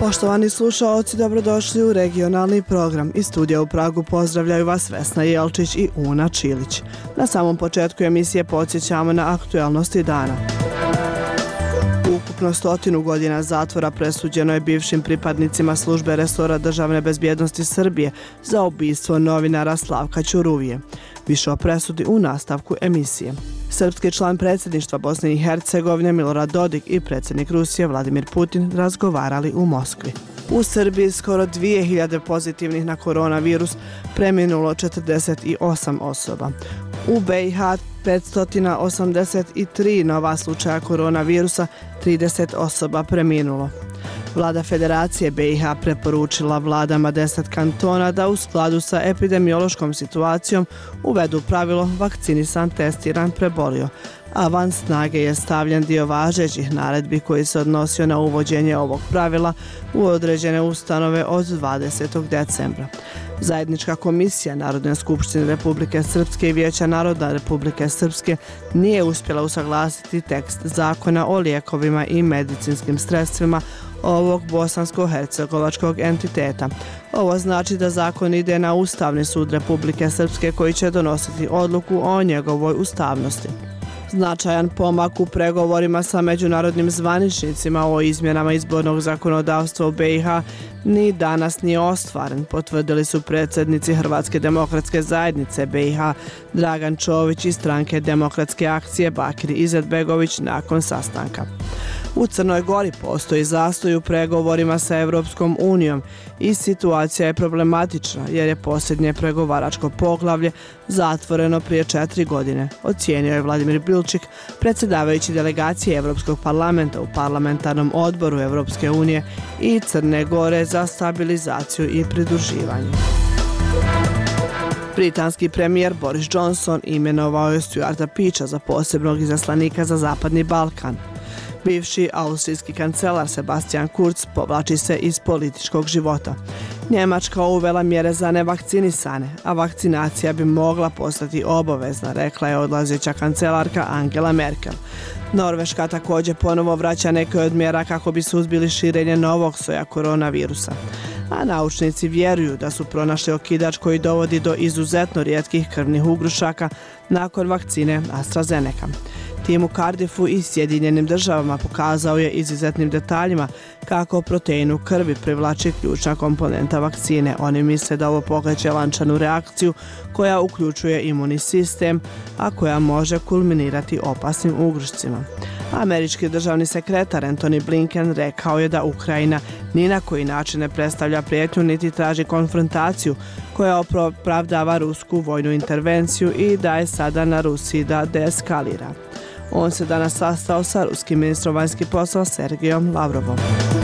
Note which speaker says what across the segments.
Speaker 1: Poštovani slušaoci, dobrodošli u regionalni program. Iz studija u Pragu pozdravljaju vas Vesna Jelčić i Una Čilić. Na samom početku emisije podsjećamo na aktuelnosti dana. Ukupno 100 godina zatvora presuđeno je bivšim pripadnicima službe resora državne bezbjednosti Srbije za ubistvo novinara Slavka Ćuruvije. Više o presudi u nastavku emisije. Srpski član predsjedništva Bosne i Hercegovine Milorad Dodik i predsjednik Rusije Vladimir Putin razgovarali u Moskvi. U Srbiji skoro 2000 pozitivnih na koronavirus, preminulo 48 osoba. U BiH 583 nova slučaja koronavirusa, 30 osoba preminulo. Vlada Federacije BiH preporučila vladama 10 kantona da u skladu sa epidemiološkom situacijom uvedu pravilo vakcinisan, testiran, prebolio, a van snage je stavljen dio važećih naredbi koji se odnosio na uvođenje ovog pravila u određene ustanove od 20. decembra. Zajednička komisija Narodne skupštine Republike Srpske i Vijeća naroda Republike Srpske nije uspjela usaglasiti tekst zakona o lijekovima i medicinskim sredstvima ovog bosansko-hercegovačkog entiteta. Ovo znači da zakon ide na Ustavni sud Republike Srpske koji će donositi odluku o njegovoj ustavnosti. Značajan pomak u pregovorima sa međunarodnim zvaničnicima o izmjenama izbornog zakonodavstva u BiH ni danas nije ostvaren, potvrdili su predsjednici Hrvatske demokratske zajednice BiH Dragan Čović i stranke Demokratske akcije Bakir Izetbegović nakon sastanka. U Crnoj Gori postoji zastoj u pregovorima sa Europskom unijom i situacija je problematična jer je posljednje pregovaračko poglavlje zatvoreno prije 4 godine, ocijenio je Vladimir Bilčik, predsjedavajući delegacije Europskog parlamenta u parlamentarnom odboru Europske unije i Crne Gore za stabilizaciju i pridruživanje. Britanski premijer Boris Johnson imenovao je Stuarta Peacha za posebnog izaslanika za Zapadni Balkan. Bivši austrijski kancelar Sebastian Kurz povlači se iz političkog života. Njemačka uvela mjere za nevakcinisane, a vakcinacija bi mogla postati obavezna, rekla je odlazeća kancelarka Angela Merkel. Norveška također ponovo vraća neke od mjera kako bi suzbili širenje novog soja koronavirusa. A naučnici vjeruju da su pronašli okidač koji dovodi do izuzetno rijetkih krvnih ugrušaka nakon vakcine AstraZeneca. Tim u Cardiffu i Sjedinjenim državama pokazao je izuzetnim detaljima kako protein u krvi privlači ključna komponenta vakcine. Oni misle da ovo pokreće lančanu reakciju koja uključuje imunni sistem, a koja može kulminirati opasnim ugrušcima. Američki državni sekretar Antony Blinken rekao je da Ukrajina ni na koji način ne predstavlja prijetnju niti traži konfrontaciju koja opravdava rusku vojnu intervenciju i da je sada na Rusiji da deeskalira. On se danas sastao sa ruskim ministrom vanjskih poslova Sergejom Lavrovom.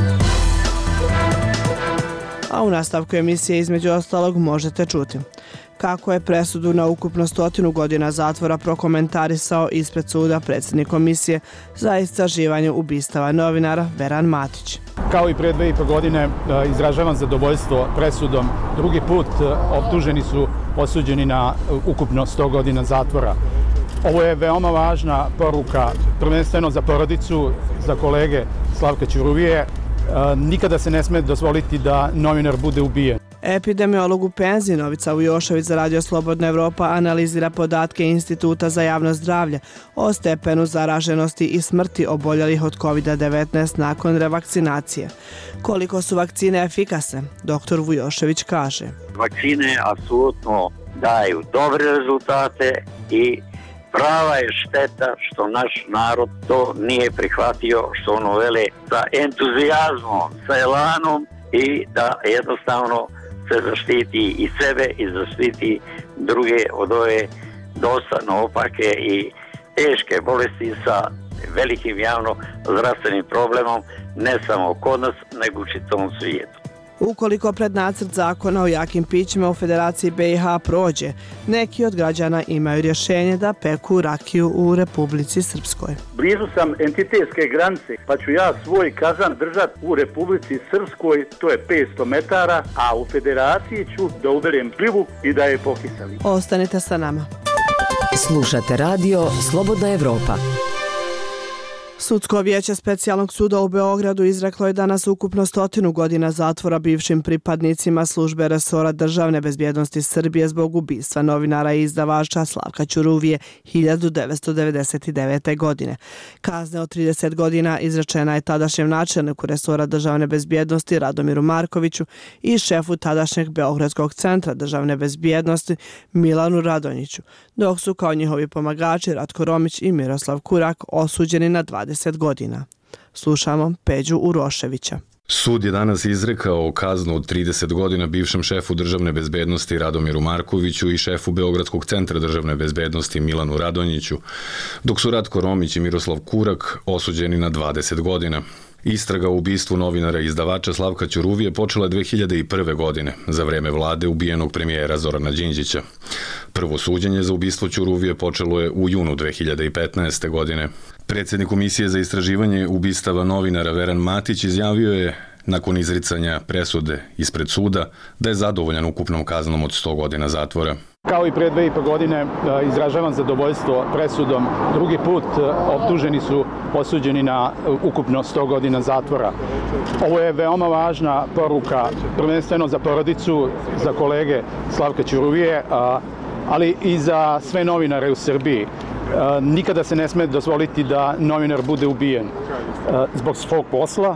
Speaker 1: A u nastavku emisije između ostalog možete čuti kako je presudu na ukupno 100 godina zatvora prokomentarisao ispred suda predsjednik komisije za istraživanje ubistava novinara Veran Matić.
Speaker 2: Kao i prije 2,5 godine izražavam zadovoljstvo presudom. Drugi put optuženi su osuđeni na ukupno 100 godina zatvora. Ovo je veoma važna poruka, prvenstveno za porodicu, za kolege Slavka Ćuruvije. Nikada se ne sme dozvoliti da novinar bude ubijen.
Speaker 1: Epidemiolog u penziji Novica Vujošević za Radio Slobodna Evropa analizira podatke Instituta za javno zdravlje o stepenu zaraženosti i smrti oboljelih od COVID-19 nakon revakcinacije. Koliko su vakcine efikasne, dr. Vujošević kaže.
Speaker 3: Vakcine apsolutno daju dobre rezultate i prava je šteta što naš narod to nije prihvatio, što ono vele sa entuzijazmom, sa elanom i da jednostavno se zaštiti i sebe i zaštiti druge od ove dosta naopake i teške bolesti sa velikim javno zdravstvenim problemom ne samo kod nas, nego u čitavom svijetu.
Speaker 1: Ukoliko pred nacrt zakona o jakim pićima u Federaciji BiH prođe, neki od građana imaju rješenje da peku rakiju u Republici Srpskoj.
Speaker 4: Blizu sam entitetske granice, pa ću ja svoj kazan držati u Republici Srpskoj, to je 500 metara, a u Federaciji ću da uberem plivu i da je pokiselim.
Speaker 1: Ostanite sa nama.
Speaker 5: Slušate radio Slobodna Evropa.
Speaker 1: Sudsko vijeće specijalnog suda u Beogradu izreklo je danas ukupno 100 godina zatvora bivšim pripadnicima službe resora državne bezbjednosti Srbije zbog ubistva novinara i izdavača Slavka Ćuruvije 1999. godine. Kazne od 30 godina izrečena je tadašnjem načelniku resora državne bezbjednosti Radomiru Markoviću i šefu tadašnjeg Beogradskog centra državne bezbjednosti Milanu Radonjiću, dok su kao njihovi pomagači Ratko Romić i Miroslav Kurak osuđeni na 20 godina. Slušamo Peđu Uroševića.
Speaker 5: Sud je danas izrekao kaznu od 30 godina bivšem šefu državne bezbednosti Radomiru Markoviću i šefu Beogradskog centra državne bezbednosti Milanu Radonjiću, dok su Ratko Romić i Miroslav Kurak osuđeni na 20 godina. Istraga o ubistvu novinara i izdavača Slavka Ćuruvije počela je 2001. godine, za vreme vlade ubijenog premijera Zorana Đinđića. Prvo suđenje za ubistvo Ćuruvije počelo je u junu 2015. godine. Predsjednik Komisije za istraživanje ubistava novinara Veran Matić izjavio je, nakon izricanja presude ispred suda, da je zadovoljan ukupnom kaznom od 100 godina zatvora.
Speaker 2: Kao i pre 2,5 godine izražavam zadovoljstvo presudom. Drugi put optuženi su osuđeni na ukupno 100 godina zatvora. Ovo je veoma važna poruka, prvenstveno za porodicu, za kolege Slavka Ćuruvije, ali i za sve novinare u Srbiji. Nikada se ne sme dozvoliti da novinar bude ubijen zbog svog posla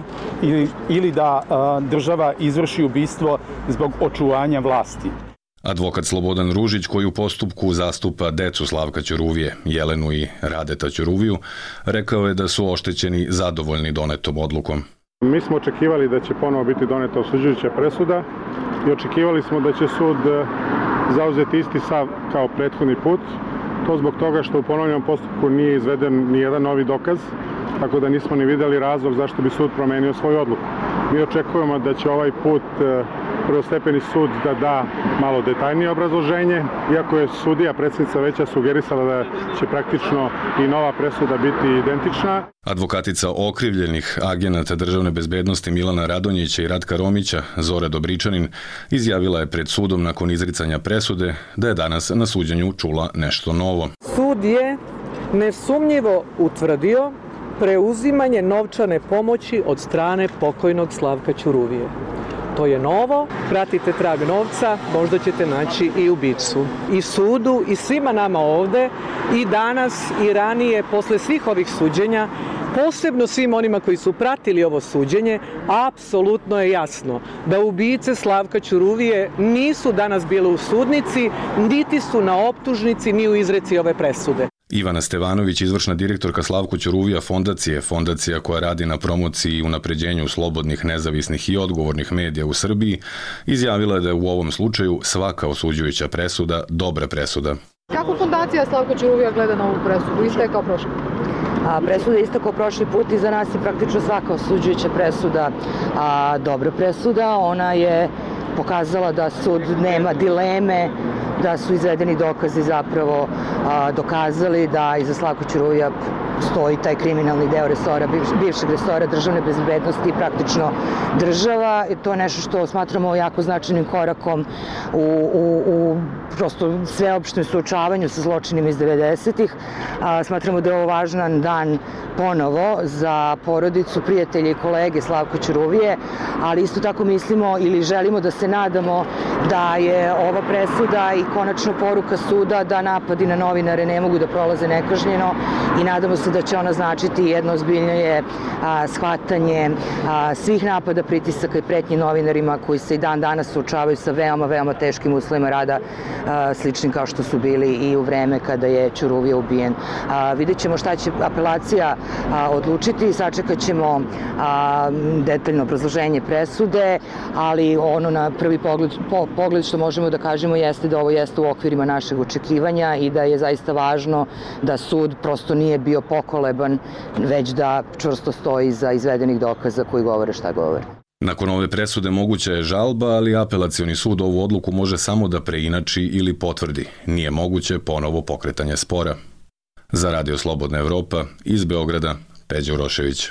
Speaker 2: ili da država izvrši ubistvo zbog očuvanja vlasti.
Speaker 5: Advokat Slobodan Ružić, koji u postupku zastupa decu Slavka Ćuruvije, Jelenu i Radeta Ćuruviju, rekao je da su oštećeni zadovoljni donetom odlukom.
Speaker 6: Mi smo očekivali da će ponovo biti doneta osuđujuća presuda i očekivali smo da će sud zauzeti isti stav kao prethodni put. To zbog toga što u ponovljenom postupku nije izveden ni jedan novi dokaz, tako da nismo ni vidjeli razlog zašto bi sud promenio svoju odluku. Mi očekujemo da će ovaj put prvostepeni sud da malo detaljnije obrazloženje, iako je sudija, predsjednica veća, sugerisala da će praktično i nova presuda biti identična.
Speaker 5: Advokatica okrivljenih agenata državne bezbednosti Milana Radonjića i Ratka Romića, Zora Dobričanin, izjavila je pred sudom nakon izricanja presude da je danas na suđenju čula nešto novo.
Speaker 7: Sud je nesumnjivo utvrdio preuzimanje novčane pomoći od strane pokojnog Slavka Ćuruvije. To je novo, pratite trag novca, možda ćete naći i ubicu. I sudu i svima nama ovde, i danas i ranije, posle svih ovih suđenja, posebno svim onima koji su pratili ovo suđenje, apsolutno je jasno da ubice Slavka Ćuruvije nisu danas bile u sudnici, niti su na optužnici, ni u izreci ove presude.
Speaker 5: Ivana Stevanović, izvršna direktorka Slavko Ćuruvija fondacija koja radi na promociji i unapređenju slobodnih, nezavisnih i odgovornih medija u Srbiji, izjavila je da je u ovom slučaju svaka osuđujuća presuda dobra presuda.
Speaker 8: Kako fondacija Slavko Ćuruvija gleda na ovu presudu? Ista je kao prošli?
Speaker 9: Presuda je isto kao prošli put i za nas je praktično svaka osuđujuća presuda dobra presuda. Ona je pokazala da sud nema dileme, da su izvedeni dokazi zapravo dokazali da iza Slavka Ćuruvija stoji taj kriminalni deo resora, bivšeg resora državne bezbednosti i praktično država. I to je nešto što smatramo jako značajnim korakom u prosto sveopštem suočavanju sa zločinima iz 90-ih. Smatramo da je ovo važan dan ponovo za porodicu, prijatelje i kolege Slavka Ćuruvije, ali isto tako mislimo ili želimo da se nadamo da je ova presuda i konačno poruka suda da napadi na novinare ne mogu da prolaze nekažnjeno i nadamo se da će ona značiti jedno ozbiljnije shvatanje svih napada, pritisaka i pretnji novinarima koji se i dan danas suočavaju sa veoma teškim uslovima rada, sličnim kao što su bili i u vreme kada je Ćuruvija ubijen. Vidjet ćemo šta će apelacija odlučiti, sačekat ćemo detaljno obrazloženje presude, ali ono na prvi pogled što možemo da kažemo jeste da ovo jeste u okvirima našeg očekivanja i da je zaista važno da sud prosto nije bio pokoleban, već da čvrsto stoji iza izvedenih dokaza koji govore šta govore.
Speaker 5: Nakon ove presude moguća je žalba, ali apelacioni sud ovu odluku može samo da preinači ili potvrdi. Nije moguće ponovo pokretanje spora. Za Radio Slobodna Evropa, iz Beograda, Peđa Urošević.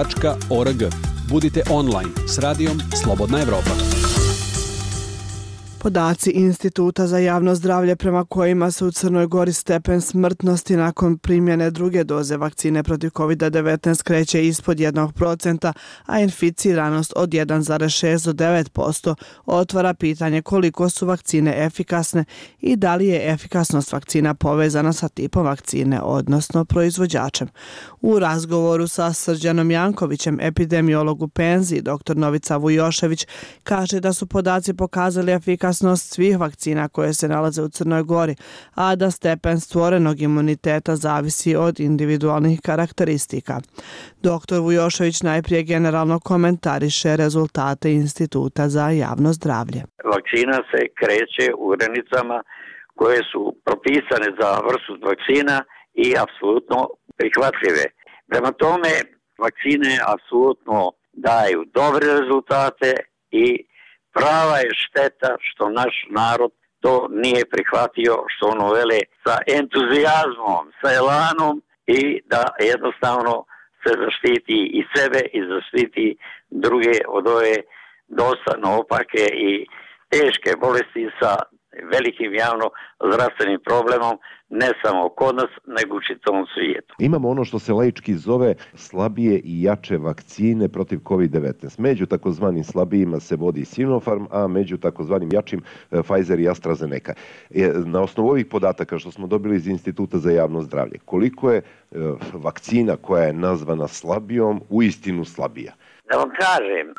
Speaker 10: slobodnaevropa.org. Budite online s radijom Slobodna Evropa.
Speaker 1: Podaci Instituta za javno zdravlje prema kojima se u Crnoj Gori stepen smrtnosti nakon primjene druge doze vakcine protiv COVID-19 kreće ispod 1%, a inficiranost od 1,6 do 9%, otvara pitanje koliko su vakcine efikasne i da li je efikasnost vakcina povezana sa tipom vakcine, odnosno proizvođačem. U razgovoru sa Srđanom Jankovićem, epidemiolog u penziji, dr. Novica Vujošević kaže da su podaci pokazali efikasnost svih vakcina koje se nalaze u Crnoj Gori, a da stepen stvorenog imuniteta zavisi od individualnih karakteristika. Dr. Vujošević najprije generalno komentariše rezultate Instituta za javno zdravlje.
Speaker 3: Vakcina se kreće u granicama koje su propisane za vrstu vakcina i apsolutno prihvatljive. Prema tome, vakcine apsolutno daju dobre rezultate i prava je šteta što naš narod to nije prihvatio, što ono vele sa entuzijazmom, sa elanom i da jednostavno se zaštiti i sebe i zaštiti druge od ove dosta naopake i teške bolesti sa velikim javno zdravstvenim problemom, ne samo kod nas, nego u čitavom svijetu.
Speaker 10: Imamo ono što se laički zove slabije i jače vakcine protiv COVID-19. Među takozvanim slabijima se vodi Sinopharm, a među takozvanim jačim Pfizer i AstraZeneca. Na osnovu ovih podataka što smo dobili iz Instituta za javno zdravlje, koliko je vakcina koja je nazvana slabijom uistinu slabija?
Speaker 3: Da vam kažem,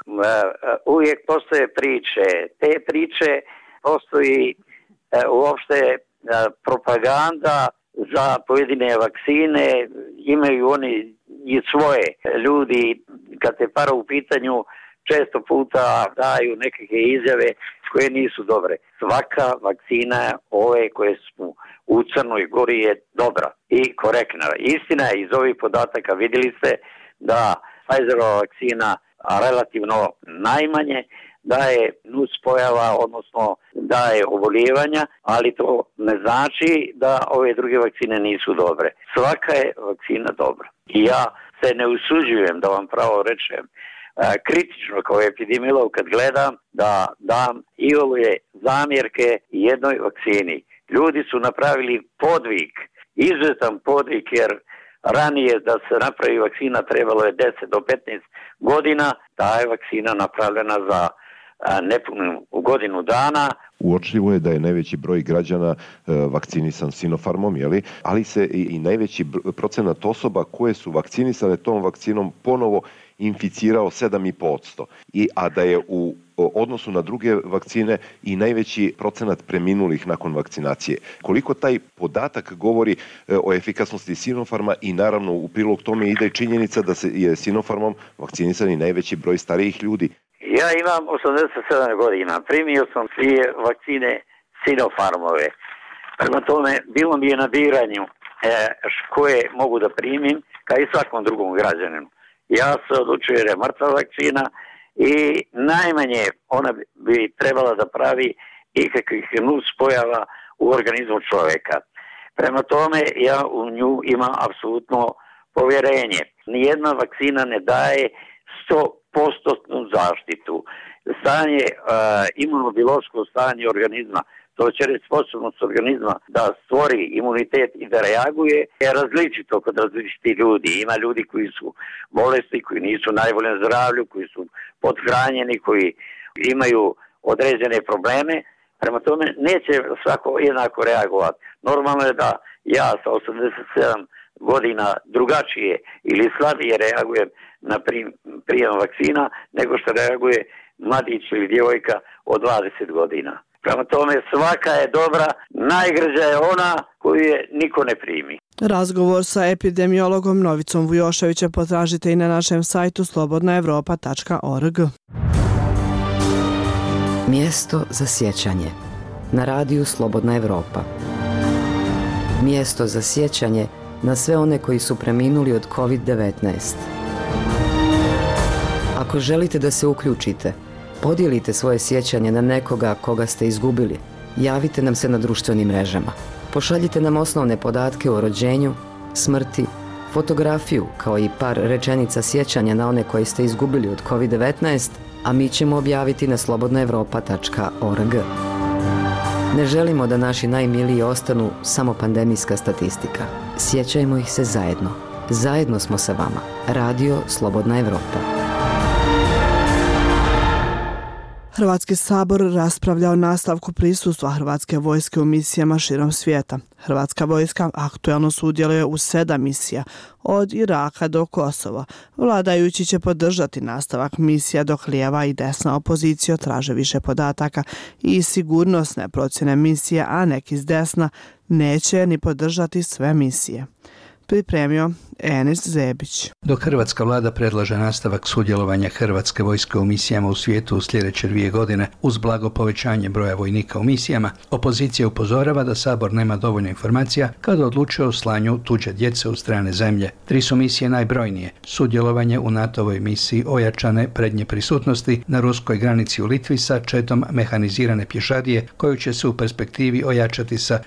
Speaker 3: uvijek postoje priče. Te priče postoji uopšte propaganda za pojedine vakcine, imaju oni i svoje ljudi, kad te para u pitanju, često puta daju nekakve izjave koje nisu dobre. Svaka vakcina ove koje su u Crnoj Gori je dobra i korektna. Istina je, iz ovih podataka vidjeli ste da Pfizerova vakcina relativno najmanje daje nuspojava, odnosno daje oboljevanja, ali to ne znači da ove druge vakcine nisu dobre. Svaka je vakcina dobra. I ja se ne usuđujem, da vam pravo rečem, kritično kao epidemiolog kad gledam da dam i ove zamjerke jednoj vakcini. Ljudi su napravili podvig, izuzetan podvig, jer ranije da se napravi vakcina trebalo je 10 do 15 godina, ta je vakcina napravljena za nepunu godinu dana.
Speaker 10: Uočljivo je da je najveći broj građana vakcinisan Sinopharmom, ali se i najveći procenat osoba koje su vakcinisane tom vakcinom ponovo inficirao 7,5%. A da je u odnosu na druge vakcine i najveći procenat preminulih nakon vakcinacije. Koliko taj podatak govori o efikasnosti Sinopharma i naravno u prilog tome ide i činjenica da se je Sinopharmom vakcinisan i najveći broj starijih ljudi.
Speaker 3: Ja imam 87 godina, primio sam 2 vakcine Sinopharmove. Prema tome, bilo mi je na biranju koje mogu da primim, kao i svakom drugom građaninu. Ja se odlučujem jer je mrtva vakcina i najmanje ona bi trebala da pravi ikakvih nuspojava u organizmu čovjeka. Prema tome, ja u nju imam apsolutno povjerenje. Nijedna vakcina ne daje 100% zaštitu. Stanje, imunobiološko stanje organizma, to će reći sposobnost organizma da stvori imunitet i da reaguje, je različito kod različitih ljudi. Ima ljudi koji su bolesni, koji nisu najbolje na zdravlju, koji su podhranjeni, koji imaju određene probleme. Prema tome, neće svako jednako reagovati. Normalno je da ja sa 87 godina drugačije ili slabije reagujem na prijem vakcina nego što reaguje mladić ili djevojka od 20 godina. Prema tome, svaka je dobra, najgrđa je ona koju je niko ne primi.
Speaker 1: Razgovor sa epidemiologom Novicom Vujoševićem potražite i na našem sajtu slobodnaevropa.org.
Speaker 11: Mjesto za sjećanje na radiju Slobodna Evropa. Mjesto za sjećanje na sve one koji su preminuli od COVID-19. Ako želite da se uključite, podijelite svoje sjećanje na nekoga koga ste izgubili. Javite nam se na društvenim mrežama. Pošaljite nam osnovne podatke o rođenju, smrti, fotografiju kao i par rečenica sjećanja na one koje ste izgubili od COVID-19, a mi ćemo objaviti na slobodnaevropa.org. Ne želimo da naši najmiliji ostanu samo pandemijska statistika. Sjećajmo ih se zajedno. Zajedno smo sa vama. Radio Slobodna Evropa.
Speaker 1: Hrvatski sabor raspravlja o nastavku prisustva Hrvatske vojske u misijama širom svijeta. Hrvatska vojska aktuelno sudjeluje u 7 misija, od Iraka do Kosova. Vladajući će podržati nastavak misija dok lijeva i desna opozicija traže više podataka i sigurnosne procjene misije, a neki s desna neće ni podržati sve misije. Pripremio Enis Zebić.
Speaker 12: Dok hrvatska vlada predlaže nastavak sudjelovanja Hrvatske vojske u misijama u svijetu u sljedeće 2 godine uz blago povećanje broja vojnika u misijama, opozicija upozorava da Sabor nema dovoljno informacija kada odlučuje o slanju tuđe djece u strane zemlje. 3 su misije najbrojnije: sudjelovanje u NATO-voj misiji ojačane prednje prisutnosti na ruskoj granici u Litvi sa četom mehanizirane pješadije koju će se u perspektivi ojačati sa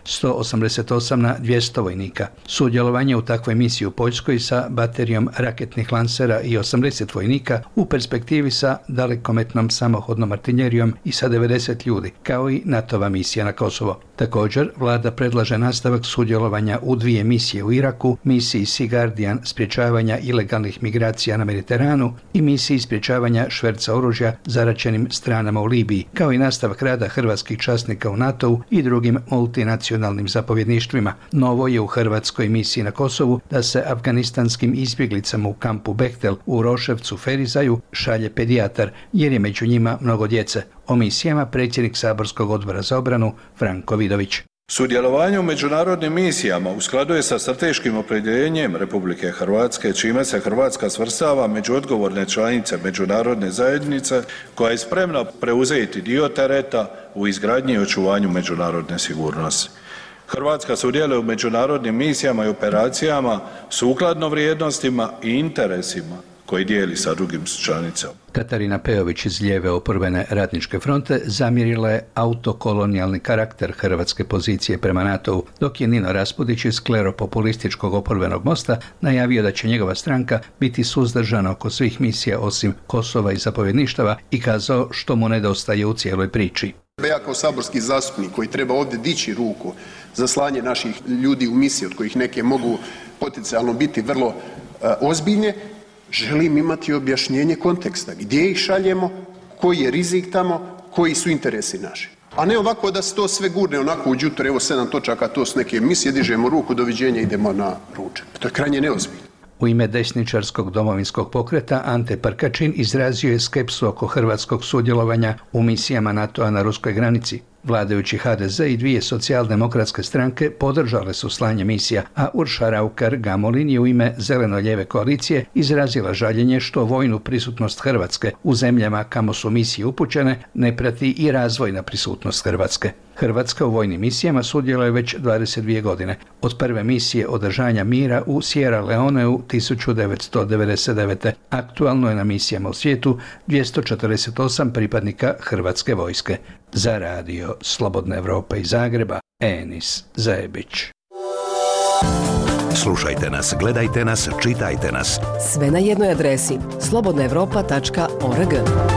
Speaker 12: 188 na 200 vojnika. Sudjelovanje u takvoj misiji u Poljskoj sa baterijom raketnih lansera i 80 vojnika, u perspektivi sa dalekometnom samohodnom artiljerijom i sa 90 ljudi, kao i NATO-va misija na Kosovo. Također, vlada predlaže nastavak sudjelovanja u 2 misije u Iraku, misiji Sea Guardian sprječavanja ilegalnih migracija na Mediteranu i misiji sprječavanja šverca oružja zaraćenim stranama u Libiji, kao i nastavak rada hrvatskih časnika u NATO-u i drugim multinacionalnim zapovjedništvima. Novo je u hrvatskoj misiji na Kosovu da se afganistanskim izbjeglicama u kampu Behtel u Roševcu Ferizaju šalje pedijatar, jer je među njima mnogo djece. O misijama predsjednik Saborskog odbora za obranu Franko Vidović.
Speaker 13: Sudjelovanje u međunarodnim misijama u skladu je sa strateškim opredjeljenjem Republike Hrvatske, čime se Hrvatska svrstava među odgovorne članice međunarodne zajednice koja je spremna preuzeti dio tereta u izgradnji i očuvanju međunarodne sigurnosti. Hrvatska sudjeluje u međunarodnim misijama i operacijama sukladno vrijednostima i interesima koji dijeli sa drugim članicama.
Speaker 12: Katarina Pejović iz lijeve oporbene Radničke fronte zamjerila je autokolonijalni karakter hrvatske pozicije prema NATO-u, dok je Nino Raspudić iz kleropopulističkog oporbenog Mosta najavio da će njegova stranka biti suzdržana oko svih misija osim Kosova i zapovjedništava i kazao što mu nedostaje u cijeloj priči.
Speaker 14: Ja kao saborski zastupnik koji treba ovdje dići ruku za slanje naših ljudi u misije, od kojih neke mogu potencijalno biti vrlo ozbiljne, želim imati objašnjenje konteksta. Gdje ih šaljemo, koji je rizik tamo, koji su interesi naši. A ne ovako da se to sve gurne onako u đuture, evo 7 točaka, to su neke misije, dižemo ruku, doviđenja, idemo na ručak. To je krajnje neozbiljno.
Speaker 12: U ime desničarskog domovinskog pokreta Ante Prkačin izrazio je skepsu oko hrvatskog sudjelovanja u misijama NATO-a na ruskoj granici. Vladajući HDZ i 2 socijaldemokratske stranke podržale su slanje misija, a Urša Raukar-Gamolin je u ime Zeleno-lijeve koalicije izrazila žaljenje što vojnu prisutnost Hrvatske u zemljama kamo su misije upućene ne prati i razvojna prisutnost Hrvatske. Hrvatska u vojnim misijama sudjeluje već 22 godine. Od prve misije održanja mira u Sierra Leoneu 1999. Aktualno je na misijama u svijetu 248 pripadnika Hrvatske vojske. Za radio Slobodna Evropa iz Zagreba, Enis Zebić.
Speaker 15: Slušajte nas, gledajte nas, čitajte nas.
Speaker 16: Sve na jednoj adresi slobodnaevropa.org.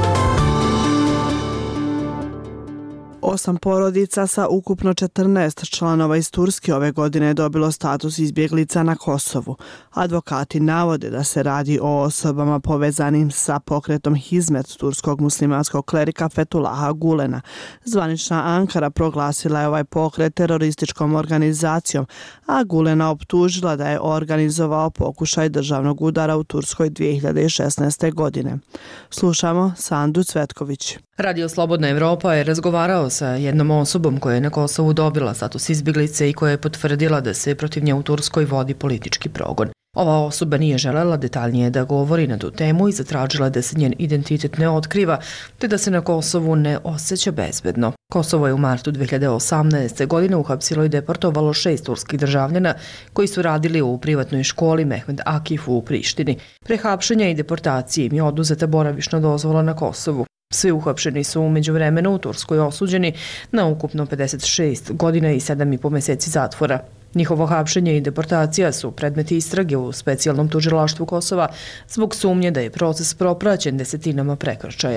Speaker 1: 8 porodica sa ukupno 14 članova iz Turske ove godine je dobilo status izbjeglica na Kosovu. Advokati navode da se radi o osobama povezanim sa pokretom Hizmet turskog muslimanskog klerika Fethullaha Gulena. Zvanična Ankara proglasila je ovaj pokret terorističkom organizacijom, a Gulena optužila da je organizovao pokušaj državnog udara u Turskoj 2016. godine. Slušamo Sandu Cvetković.
Speaker 17: Radio Slobodna Evropa je razgovarao sa jednom osobom koja je na Kosovu dobila status izbjeglice i koja je potvrdila da se protiv nje u Turskoj vodi politički progon. Ova osoba nije želela detaljnije da govori na tu temu i zatražila da se njen identitet ne otkriva, te da se na Kosovu ne osjeća bezbedno. Kosovo je u martu 2018. godine uhapsilo i deportovalo 6 turskih državljana koji su radili u privatnoj školi Mehmed Akif u Prištini. Pre hapšenja i deportacije im je oduzeta boravišna dozvola na Kosovu. Svi uhapšeni su u međuvremenu u Turskoj osuđeni na ukupno 56 godina i 7,5 mjeseci zatvora. Njihovo hapšenje i deportacija su predmeti istrage u specijalnom tužilaštvu Kosova zbog sumnje da je proces propraćen desetinama prekršaja.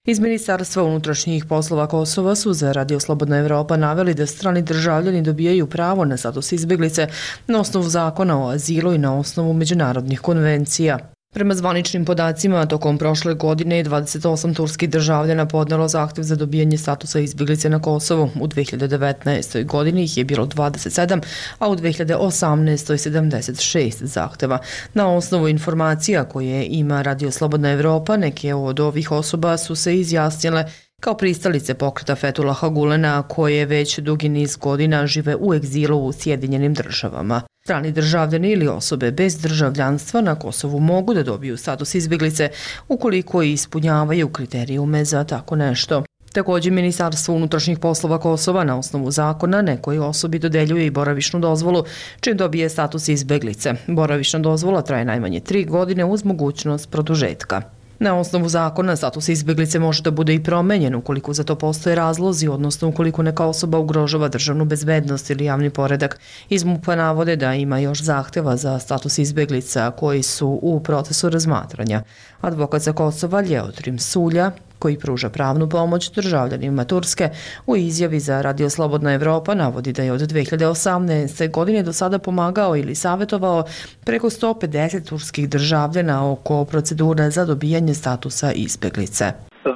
Speaker 17: Iz Ministarstva unutrašnjih poslova Kosova su za Radio Slobodna Evropa naveli da strani državljani dobijaju pravo na status izbjeglice na osnovu zakona o azilu i na osnovu međunarodnih konvencija. Prema zvaničnim podacima, tokom prošle godine 28 turskih državljana podnelo zahtev za dobijanje statusa izbjeglice na Kosovu. U 2019. godini ih je bilo 27, a u 2018. 76 zahteva. Na osnovu informacija koje ima Radio Slobodna Evropa, neke od ovih osoba su se izjasnile kao pristalice pokreta Fethullaha Gulena, koje već dugi niz godina žive u egzilu u Sjedinjenim državama. Strani državljani ili osobe bez državljanstva na Kosovu mogu da dobiju status izbjeglice ukoliko ispunjavaju kriterijume za tako nešto. Također, Ministarstvo unutrašnjih poslova Kosova na osnovu zakona nekoj osobi dodeljuje i boravišnu dozvolu, čim dobije status izbjeglice. Boravišna dozvola traje najmanje 3 godine uz mogućnost produžetka. Na osnovu zakona status izbjeglice može da bude i promenjen ukoliko za to postoje razlozi, odnosno ukoliko neka osoba ugrožava državnu bezbednost ili javni poredak. Iz MUP-a navode da ima još zahteva za status izbjeglica koji su u procesu razmatranja. Advokat sa Kosova Ljeotrim Sulja, koji pruža pravnu pomoć državljanima Turske, u izjavi za Radio Slobodna Evropa navodi da je od 2018. godine do sada pomagao ili savjetovao preko 150 turskih državljana oko procedure za dobijanje statusa izbjeglice.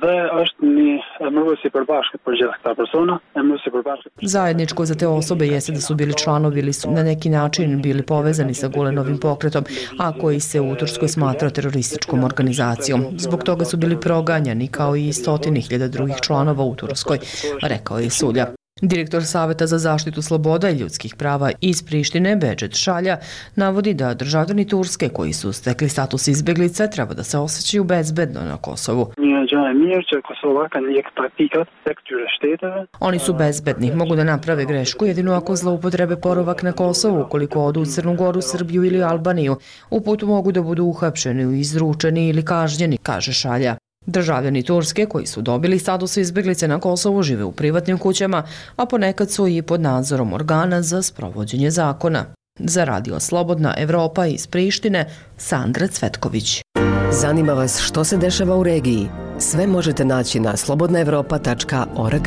Speaker 17: Zajedničko za te osobe jeste da su bili članovi ili su na neki način bili povezani sa Gulenovim pokretom, a koji se u Turskoj smatra terorističkom organizacijom. Zbog toga su bili proganjani kao i 100.000 drugih članova u Turskoj, rekao je Sulja. Direktor Saveta za zaštitu sloboda i ljudskih prava iz Prištine, Bedžet Šalja, navodi da državljani Turske koji su stekli status izbjeglice treba da se osjećaju bezbedno na Kosovu. Oni su bezbedni, mogu da naprave grešku jedino ako zloupotrebe boravak na Kosovu, ukoliko odu u Crnu Goru, Srbiju ili Albaniju. U putu mogu da budu uhapšeni, izručeni ili kažnjeni, kaže Šalja. Državljani Turske koji su dobili status izbjeglice na Kosovu žive u privatnim kućama, a ponekad su i pod nadzorom organa za sprovođenje zakona. Za Radio Slobodna Evropa iz Prištine, Sandra Cvetković.
Speaker 16: Zanima vas što se dešava u regiji? Sve možete naći na slobodnaevropa.org.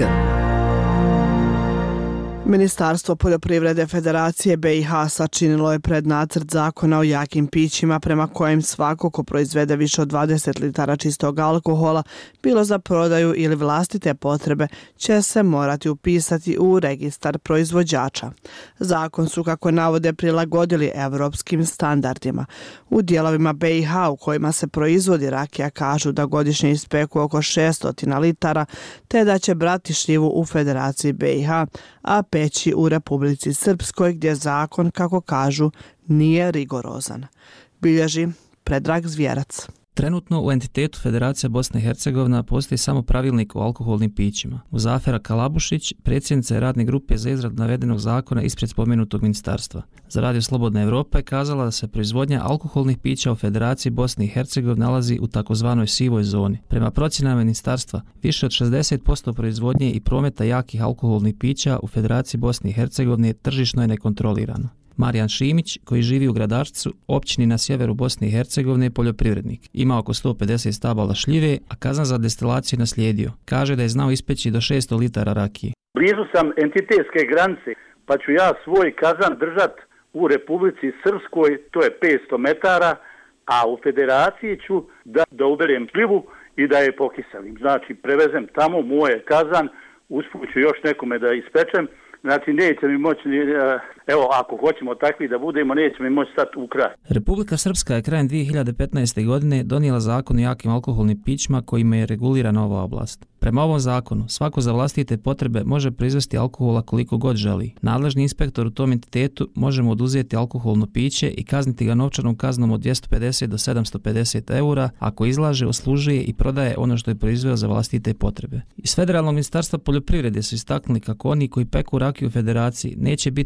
Speaker 1: Ministarstvo poljoprivrede Federacije BiH sačinilo je prednacrt zakona o jakim pićima prema kojem svako ko proizvede više od 20 litara čistog alkohola, bilo za prodaju ili vlastite potrebe, će se morati upisati u registar proizvođača. Zakon su, kako navode, prilagodili evropskim standardima. U dijelovima BiH u kojima se proizvodi rakija kažu da godišnje ispeku oko 600 litara, te da će brati šljivu u Federaciji BiH, a peći u Republici Srpskoj, gdje zakon, kako kažu, nije rigorozan. Bilježi Predrag Zvjerac.
Speaker 18: Trenutno u entitetu Federacija Bosna i Hercegovina postoji samo pravilnik o alkoholnim pićima. Muzafera Kalabušić, predsjednica je radne grupe za izradu navedenog zakona ispred spomenutog ministarstva. Za Radio Slobodna Evropa je kazala da se proizvodnja alkoholnih pića u Federaciji Bosne i Hercegovine nalazi u takozvanoj sivoj zoni. Prema procjenama ministarstva, više od 60% proizvodnje i prometa jakih alkoholnih pića u Federaciji Bosne i Hercegovine tržišno je nekontrolirano. Marijan Šimić, koji živi u Gradačcu, općini na sjeveru Bosne i Hercegovine, je poljoprivrednik. Ima oko 150 stabala šljive, a kazan za destilaciju naslijedio. Kaže da je znao ispeći do 600 litara rakije.
Speaker 4: Blizu sam entitetske granice, pa ću ja svoj kazan držat u Republici Srpskoj, to je 500 metara, a u Federaciji ću da uberem šljivu i da je pokiselim. Znači, prevezem tamo moje kazan, usput ću još nekome da ispečem. Znači, neće mi moći, evo, ako hoćemo takvi da budemo, neće mi moći stati u kraj.
Speaker 18: Republika Srpska je krajem 2015. godine donijela zakon o jakim alkoholnim pićima kojima je regulirana ova oblast. Prema ovom zakonu, svako za vlastite potrebe može proizvesti alkohola koliko god želi. Nadležni inspektor u tom entitetu može mu oduzeti alkoholno piće i kazniti ga novčanom kaznom od 250 do 750 eura ako izlaže, oslužuje i prodaje ono što je proizveo za vlastite potrebe. Iz Federalnog ministarstva poljoprivrede su istaknuli kako oni koji peku rakiju u Federaciji neće biti registrirani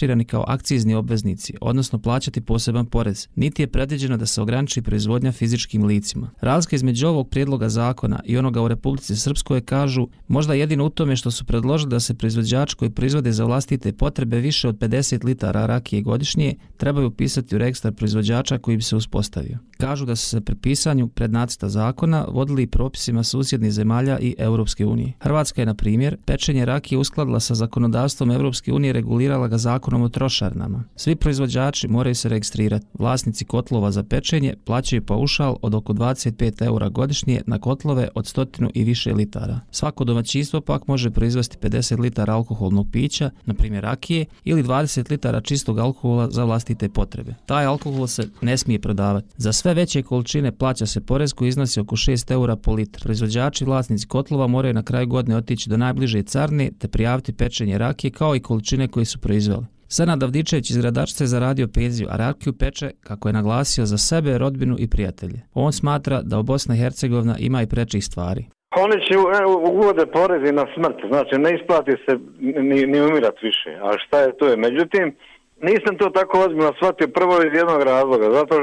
Speaker 18: registrirani kao akcizni obveznici, odnosno plaćati poseban porez, niti je predviđeno da se ograniči proizvodnja fizičkim licima. Razlika između ovog prijedloga zakona i onoga u Republici Srpskoj kažu možda jedino u tome što su predložili da se proizvođači koji proizvode za vlastite potrebe više od 50 litara rakije godišnje trebaju upisati u registar proizvođača koji bi se uspostavio. Kažu da su se pri pisanju prednacrta zakona vodili i propisima susjednih zemalja i Europske unije. Hrvatska je, na primjer, pečenje rakije uskladila sa zakonodavstvom Europske unije, regulirala ga zakonom o trošarinama. Svi proizvođači moraju se registrirati. Vlasnici kotlova za pečenje plaćaju paušal od oko 25 eura godišnje na kotlove od 100 i više litara. Svako domaćinstvo pak može proizvesti 50 litara alkoholnog pića, na primjer rakije, ili 20 litara čistog alkohola za vlastite potrebe. Taj alkohol se ne smije prodavati. Za sve veće količine plaća se porez koji iznosi oko 6 eura po litru. Proizvođači i vlasnici kotlova moraju na kraju godine otići do najbliže carine te prijaviti pečenje rakije kao i količine koje su proizveli. Senad Avdičević iz Gradačca je zaradio penziju, a rakiju peče, kako je naglasio, za sebe, rodbinu i prijatelje. On smatra da u Bosna i Hercegovina ima i prečih stvari.
Speaker 19: Oni će uvode porezi na smrt, znači ne isplati se ni umirat više, a šta je to je. Međutim, nisam to tako ozbiljno shvatio prvo iz jednog razloga, zato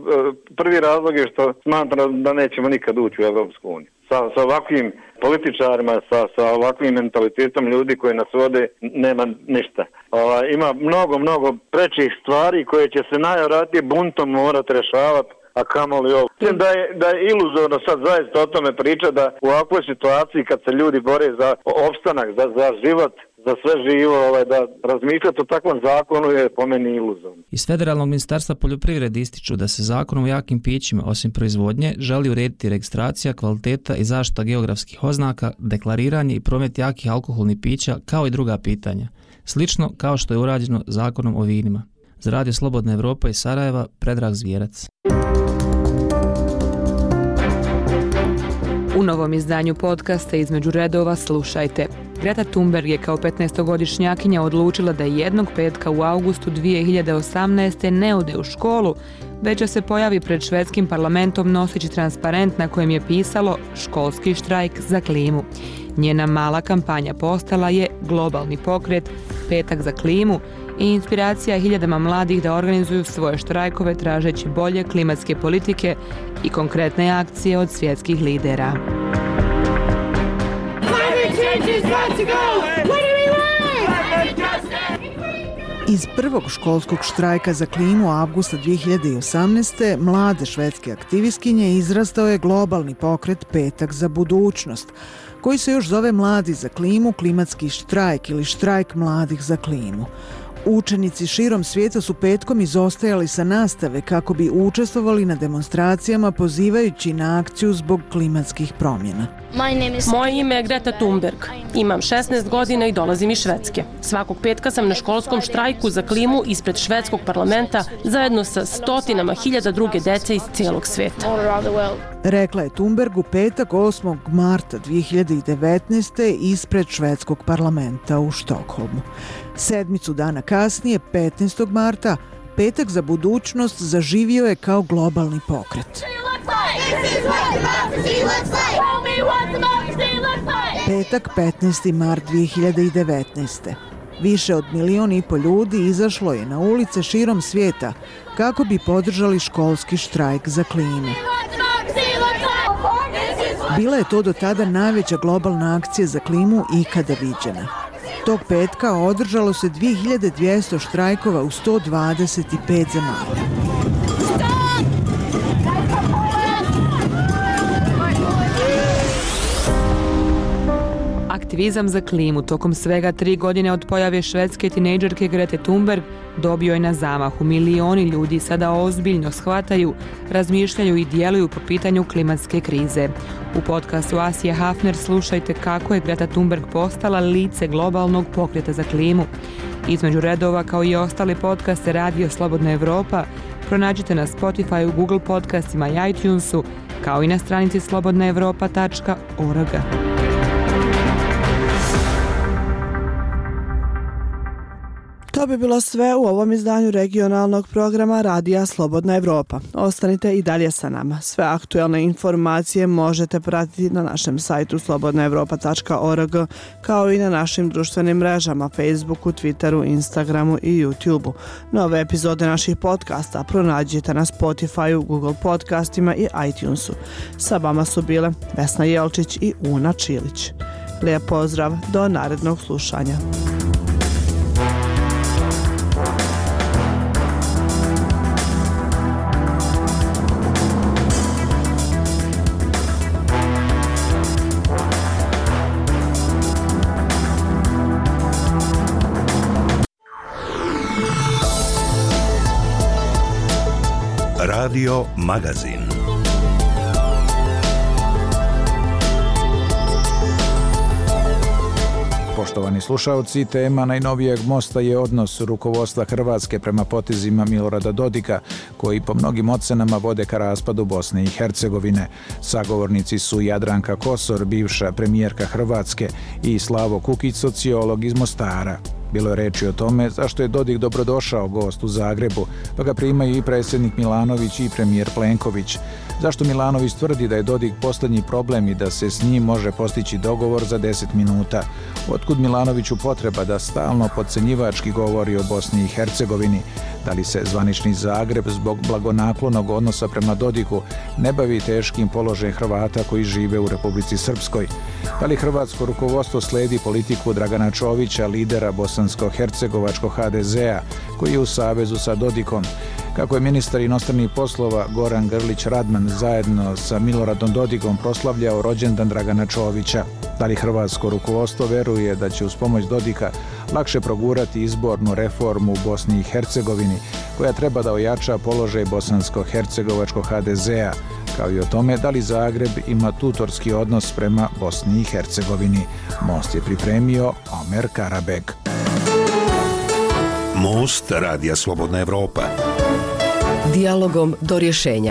Speaker 19: prvi razlog je što smatram da nećemo nikad ući u Evropsku uniju. Sa ovakvim političarima, sa ovakvim mentalitetom ljudi koji nas vode, nema ništa. Ima mnogo prečih stvari koje će se najvjerojatnije buntom morati rješavati, a kamoli ovo. Mislim da je iluzorno sad zaista o tome priča da u ovakvoj situaciji kad se ljudi bore za opstanak, za život, za sve živo, da razmišljati o takvom zakonu je po meni iluzorno.
Speaker 18: Iz Federalnog ministarstva poljoprivrede ističu da se zakonom o jakim pićima, osim proizvodnje, želi urediti registracija, kvaliteta i zaštita geografskih oznaka, deklariranje i promet jakih alkoholnih pića, kao i druga pitanja. Slično kao što je urađeno zakonom o vinima. Za Radio Slobodna Evropa iz Sarajeva, Predrag Zvijerac.
Speaker 20: U novom izdanju podcasta Između redova slušajte. Greta Thunberg je kao 15-godišnjakinja odlučila da jednog petka u avgustu 2018. ne ode u školu, već da se pojavi pred švedskim parlamentom noseći transparent na kojem je pisalo školski štrajk za klimu. Njena mala kampanja postala je globalni pokret Petak za klimu i inspiracija hiljadama mladih da organizuju svoje štrajkove tražeći bolje klimatske politike i konkretne akcije od svjetskih lidera.
Speaker 21: Iz prvog školskog štrajka za klimu avgusta 2018. mlade švedske aktivistkinje izrastao je globalni pokret Petak za budućnost, koji se još zove Mladi za klimu, klimatski štrajk ili štrajk mladih za klimu. Učenici širom svijeta su petkom izostajali sa nastave kako bi učestvovali na demonstracijama pozivajući na akciju zbog klimatskih promjena.
Speaker 22: Moje ime je Greta Thunberg. Imam 16 godina i dolazim iz Švedske. Svakog petka sam na školskom štrajku za klimu ispred švedskog parlamenta zajedno sa stotinama hiljada druge dece iz cijelog svijeta.
Speaker 21: Rekla je Thunberg u petak 8. marta 2019. ispred švedskog parlamenta u Štokholmu. Sedmicu dana kasnije, 15. marta, Petak za budućnost zaživio je kao globalni pokret. Petak, 15. mart 2019. Više od 1,5 milijuna ljudi izašlo je na ulice širom svijeta kako bi podržali školski štrajk za klimu. Bila je to do tada najveća globalna akcija za klimu ikada viđena. Tog petka održalo se 2200 štrajkova u 125 zemalja.
Speaker 20: Aktivizam za klimu tokom svega 3 godine od pojave švedske tinejdžerke Grete Thunberg dobio je na zamahu. Milioni ljudi sada ozbiljno shvataju, razmišljaju i djeluju po pitanju klimatske krize. U podcastu Asije Hafner slušajte kako je Greta Thunberg postala lice globalnog pokreta za klimu. Između redova, kao i ostali podcaste Radio Slobodna Evropa, pronađite na Spotify, Google podcastima i iTunesu, kao i na stranici slobodnaevropa.org.
Speaker 1: To bi bilo sve u ovom izdanju regionalnog programa Radija Slobodna Evropa. Ostanite i dalje sa nama. Sve aktuelne informacije možete pratiti na našem sajtu slobodnaevropa.org, kao i na našim društvenim mrežama Facebooku, Twitteru, Instagramu i YouTubeu. Nove epizode naših podcasta pronađite na Spotifyu, Google podcastima i iTunesu. Sa vama su bile Vesna Jelčić i Una Čilić. Lijep pozdrav, do narednog slušanja.
Speaker 15: Radio Magazin.
Speaker 2: Poštovani slušalci, tema najnovijeg mosta je odnos rukovodstva Hrvatske prema potezima Milorada Dodika, koji po mnogim ocenama vode ka raspadu Bosne i Hercegovine. Sagovornici su Jadranka Kosor, bivša premijerka Hrvatske, i Slavo Kukić, sociolog iz Mostara. Bilo je reči o tome zašto je Dodik dobrodošao gost u Zagrebu, pa ga primaju i predsjednik Milanović i premijer Plenković. Zašto Milanović tvrdi da je Dodik posljednji problem i da se s njim može postići dogovor za 10 minuta? Otkud Milanoviću potreba da stalno podcenjivački govori o Bosni i Hercegovini? Da li se zvanični Zagreb zbog blagonaklonog odnosa prema Dodiku ne bavi teškim položajem Hrvata koji žive u Republici Srpskoj? Da li hrvatsko rukovodstvo slijedi politiku Dragana Čovića, lidera bosansko-hercegovačkog HDZ-a, koji je u savezu sa Dodikom? Kako je ministar inostranih poslova Goran Grlić Radman zajedno sa Miloradom Dodikom proslavljao rođendan Dragana Čovića? Da li hrvatsko rukovodstvo veruje da će uz pomoć Dodika lakše progurati izbornu reformu u Bosni i Hercegovini, koja treba da ojača položaj bosansko-hercegovačkog HDZ-a, kao i o tome da li Zagreb ima tutorski odnos prema Bosni i Hercegovini? Most je pripremio Omer Karabek.
Speaker 15: Most Radija Slobodna Evropa.
Speaker 16: Dijalogom do rješenja.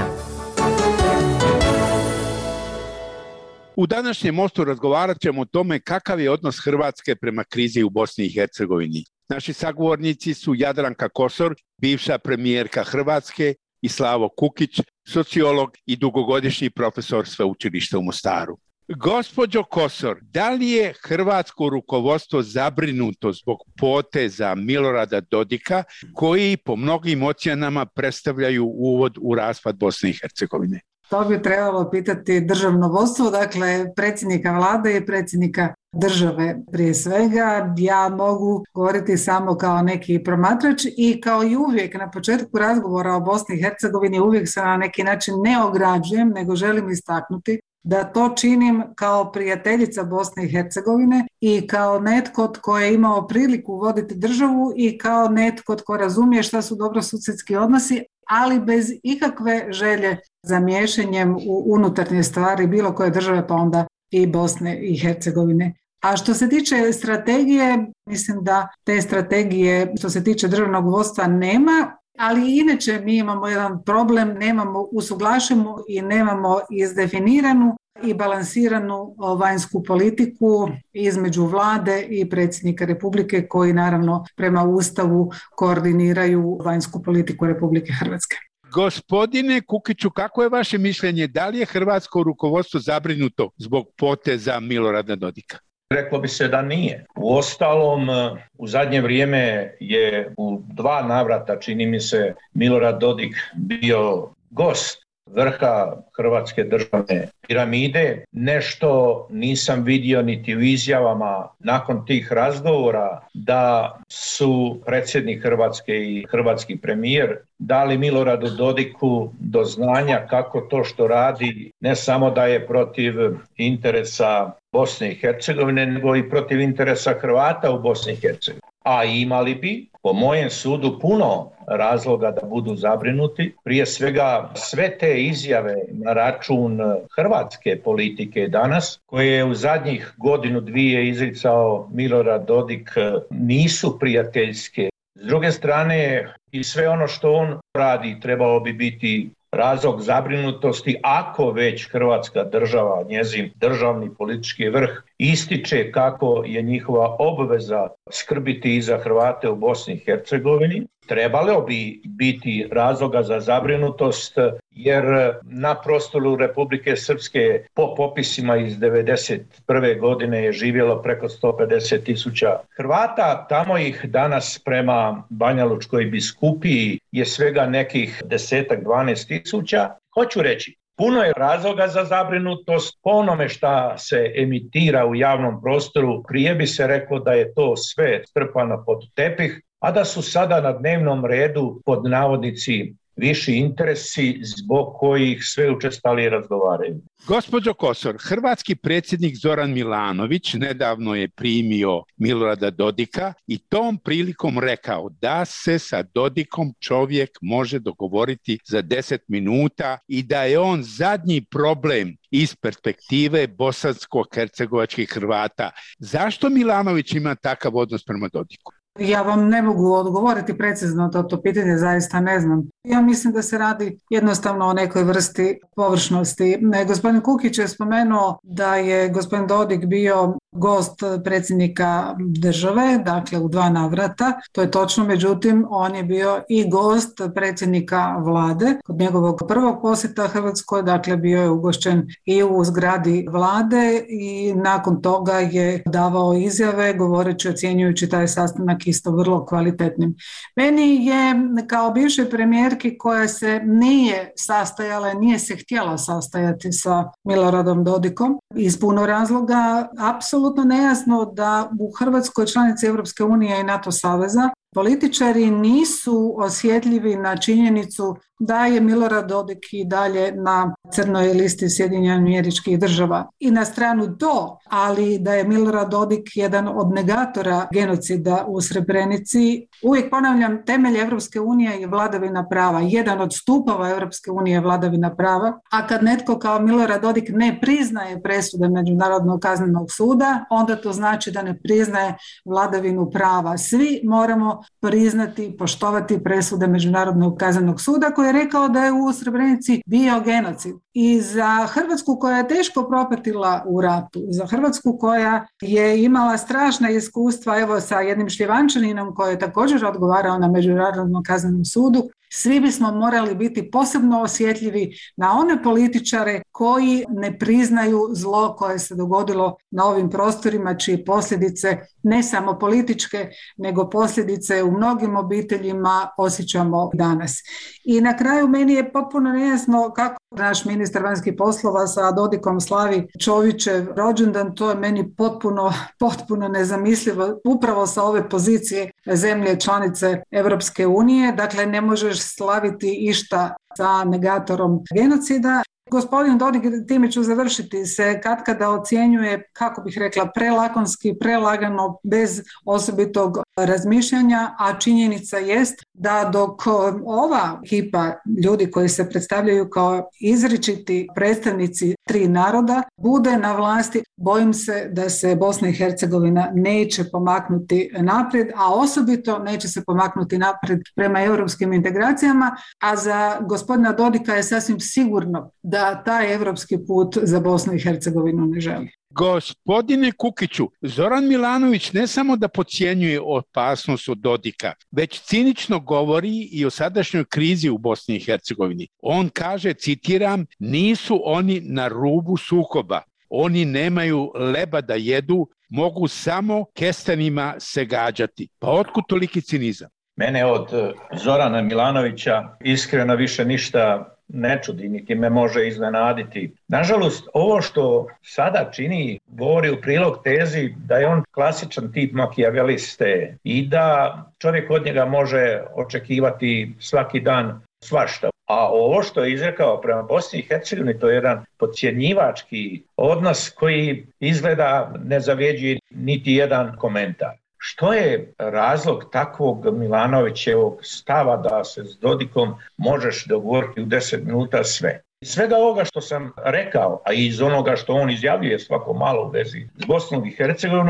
Speaker 6: U današnjem mostu razgovarat ćemo o tome kakav je odnos Hrvatske prema krizi u Bosni i Hercegovini. Naši sagovornici su Jadranka Kosor, bivša premijerka Hrvatske, i Slavo Kukić, sociolog i dugogodišnji profesor sveučilišta u Mostaru. Gospođo Kosor, da li je hrvatsko rukovodstvo zabrinuto zbog poteza Milorada Dodika, koji po mnogim ocjenama predstavljaju uvod u raspad Bosne i Hercegovine?
Speaker 23: To bi trebalo pitati državno vodstvo, dakle predsjednika vlade i predsjednika države prije svega. Ja mogu govoriti samo kao neki promatrač i kao i uvijek na početku razgovora o Bosni i Hercegovini uvijek se na neki način ne ograđujem, nego želim istaknuti da to činim kao prijateljica Bosne i Hercegovine i kao netko tko je imao priliku voditi državu i kao netko tko razumije šta su dobrosusjedski odnosi, ali bez ikakve želje za miješanjem u unutarnje stvari bilo koje države, pa onda i Bosne i Hercegovine. A što se tiče strategije, mislim da te strategije što se tiče državnog vodstva nema, ali inače mi imamo jedan problem, nemamo usuglašenu i nemamo izdefiniranu i balansiranu vanjsku politiku između vlade i predsjednika Republike, koji naravno prema Ustavu koordiniraju vanjsku politiku Republike Hrvatske.
Speaker 6: Gospodine Kukiću, kako je vaše mišljenje? Da li je hrvatsko rukovodstvo zabrinuto zbog poteza Milorada Dodika?
Speaker 24: Reklo bi se da nije. Uostalom, u zadnje vrijeme je u 2 navrata, čini mi se, Milorad Dodik bio gost vrha hrvatske državne piramide. Nešto nisam vidio niti u izjavama nakon tih razgovora da su predsjednik Hrvatske i hrvatski premijer dali Miloradu Dodiku do znanja kako to što radi ne samo da je protiv interesa Bosne i Hercegovine, nego i protiv interesa Hrvata u Bosni i Hercegovini. A imali bi, po mojem sudu, puno razloga da budu zabrinuti. Prije svega sve te izjave na račun hrvatske politike danas, koje je u zadnjih 1-2 izricao Milorad Dodik, nisu prijateljske. S druge strane, i sve ono što on radi trebalo bi biti razlog zabrinutosti ako već Hrvatska država, njezin državni politički vrh ističe kako je njihova obveza skrbiti i za Hrvate u Bosni i Hercegovini. Trebalo bi biti razloga za zabrinutost jer na prostoru Republike Srpske po popisima iz 1991. godine je živjelo preko 150.000 Hrvata. Tamo ih danas prema Banjalučkoj biskupiji je svega nekih 10-12.000. Hoću reći, puno je razloga za zabrinutost. Po onome šta se emitira u javnom prostoru, prije bi se reklo da je to sve strpano pod tepih, a da su sada na dnevnom redu pod navodnici viši interesi zbog kojih sve učestalije razgovaraju.
Speaker 6: Gospođo Kosor, hrvatski predsjednik Zoran Milanović nedavno je primio Milorada Dodika i tom prilikom rekao da se sa Dodikom čovjek može dogovoriti za 10 minuta i da je on zadnji problem iz perspektive bosansko-hercegovačkih Hrvata. Zašto Milanović ima takav odnos prema Dodiku?
Speaker 23: Ja vam ne mogu odgovoriti precizno to pitanje, zaista ne znam. Ja mislim da se radi jednostavno o nekoj vrsti površnosti. Gospodin Kukić je spomenuo da je gospodin Dodik bio gost predsjednika države, dakle u 2 navrata. To je točno, međutim on je bio i gost predsjednika vlade kod njegovog prvog posjeta Hrvatskoj, dakle bio je ugošćen i u zgradi vlade i nakon toga je davao izjave govoreći, ocjenjujući taj sastanak isto vrlo kvalitetnim. Meni je kao bivšoj premijerki koja se nije sastajala, nije se htjela sastajati sa Miloradom Dodikom iz puno razloga, apsolutno nejasno da u Hrvatskoj, članici Europske unije i NATO saveza, političari nisu osjetljivi na činjenicu da je Milorad Dodik i dalje na crnoj listi SAD-a. I na stranu to, ali da je Milorad Dodik jedan od negatora genocida u Srebrenici. Uvijek ponavljam, temelj Europske unije je vladavina prava. Jedan od stupova Europske unije je vladavina prava. A kad netko kao Milorad Dodik ne priznaje presude Međunarodnog kaznenog suda, onda to znači da ne priznaje vladavinu prava. Svi moramo priznati i poštovati presude Međunarodnog kaznenog suda koji je rekao da je u Srebrenici bio genocid. I za Hrvatsku koja je teško propatila u ratu, za Hrvatsku koja je imala strašna iskustva evo sa jednim Šljivančaninom koji je također odgovarao na Međunarodnom kaznenom sudu, svi bismo morali biti posebno osjetljivi na one političare koji ne priznaju zlo koje se dogodilo na ovim prostorima, čije posljedice ne samo političke, nego posljedice u mnogim obiteljima osjećamo danas. I na kraju meni je potpuno nejasno kako naš ministar vanjskih poslova sa Dodikom slavi Čovićev rođendan, to je meni potpuno nezamislivo upravo sa ove pozicije zemlje članice Europske unije. Dakle, ne možeš slaviti išta sa negatorom genocida. Gospodin Dodik, time ću završiti, se katkada ocjenjuje, kako bih rekla, prelakonski, prelagano, bez osobitog razmišljanja, a činjenica jest da dok ova ekipa ljudi koji se predstavljaju kao izričiti predstavnici 3 naroda bude na vlasti, bojim se da se Bosna i Hercegovina neće pomaknuti naprijed, a osobito neće se pomaknuti naprijed prema europskim integracijama, a za gospodina Dodika je sasvim sigurno da taj europski put za Bosnu i Hercegovinu ne želi.
Speaker 6: Gospodine Kukiću, Zoran Milanović ne samo da podcjenjuje opasnost od Dodika, već cinično govori i o sadašnjoj krizi u Bosni i Hercegovini. On kaže, citiram, nisu oni na rubu sukoba, oni nemaju leba da jedu, mogu samo kestenima se gađati. Pa otkud toliki cinizam?
Speaker 24: Mene od Zorana Milanovića iskreno više ništa ne čudi, niti me može iznenaditi. Nažalost, ovo što sada čini govori u prilog tezi da je on klasičan tip makijaveliste i da čovjek od njega može očekivati svaki dan svašta. A ovo što je izrekao prema Bosni i Hercegovini, to je jedan podcjenjivački odnos koji izgleda ne zavređuje niti jedan komentar. Što je razlog takvog Milanovićevog stava da se s Dodikom možeš dogovoriti u 10 minuta sve? Svega ovoga što sam rekao, a i iz onoga što on izjavljuje svako malo u vezi s Bosnom i Hercegovinom,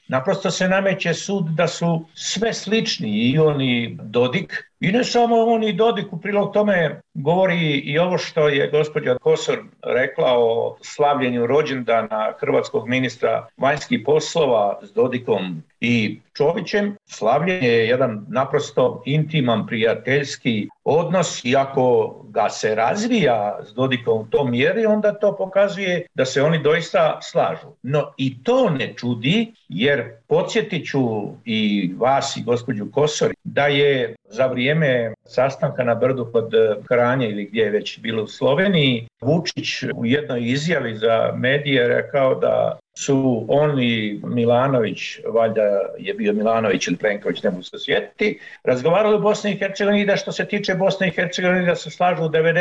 Speaker 24: naprosto se nameće sud da su sve slični, i on i Dodik. I ne samo on i Dodik, u prilog tome govori i ovo što je gospođa Kosor rekla o slavljenju rođendana hrvatskog ministra vanjskih poslova s Dodikom i Čovićem. Slavljenje je jedan naprosto intiman, prijateljski odnos i ako ga se razvija s Dodikom u tom mjeri, onda to pokazuje da se oni doista slažu. No i to ne čudi, jer podsjetit ću i vas i gospođu Kosor da je za vrijeme sastanka na Brdu kod Kranje ili gdje je već bilo u Sloveniji, Vučić u jednoj izjavi za medije rekao da su on i Milanović, valjda je bio Milanović ili Plenković, ne mogu se sjetiti, razgovarali o Bosni i Hercegovini i da što se tiče Bosne i Hercegovine da se slažu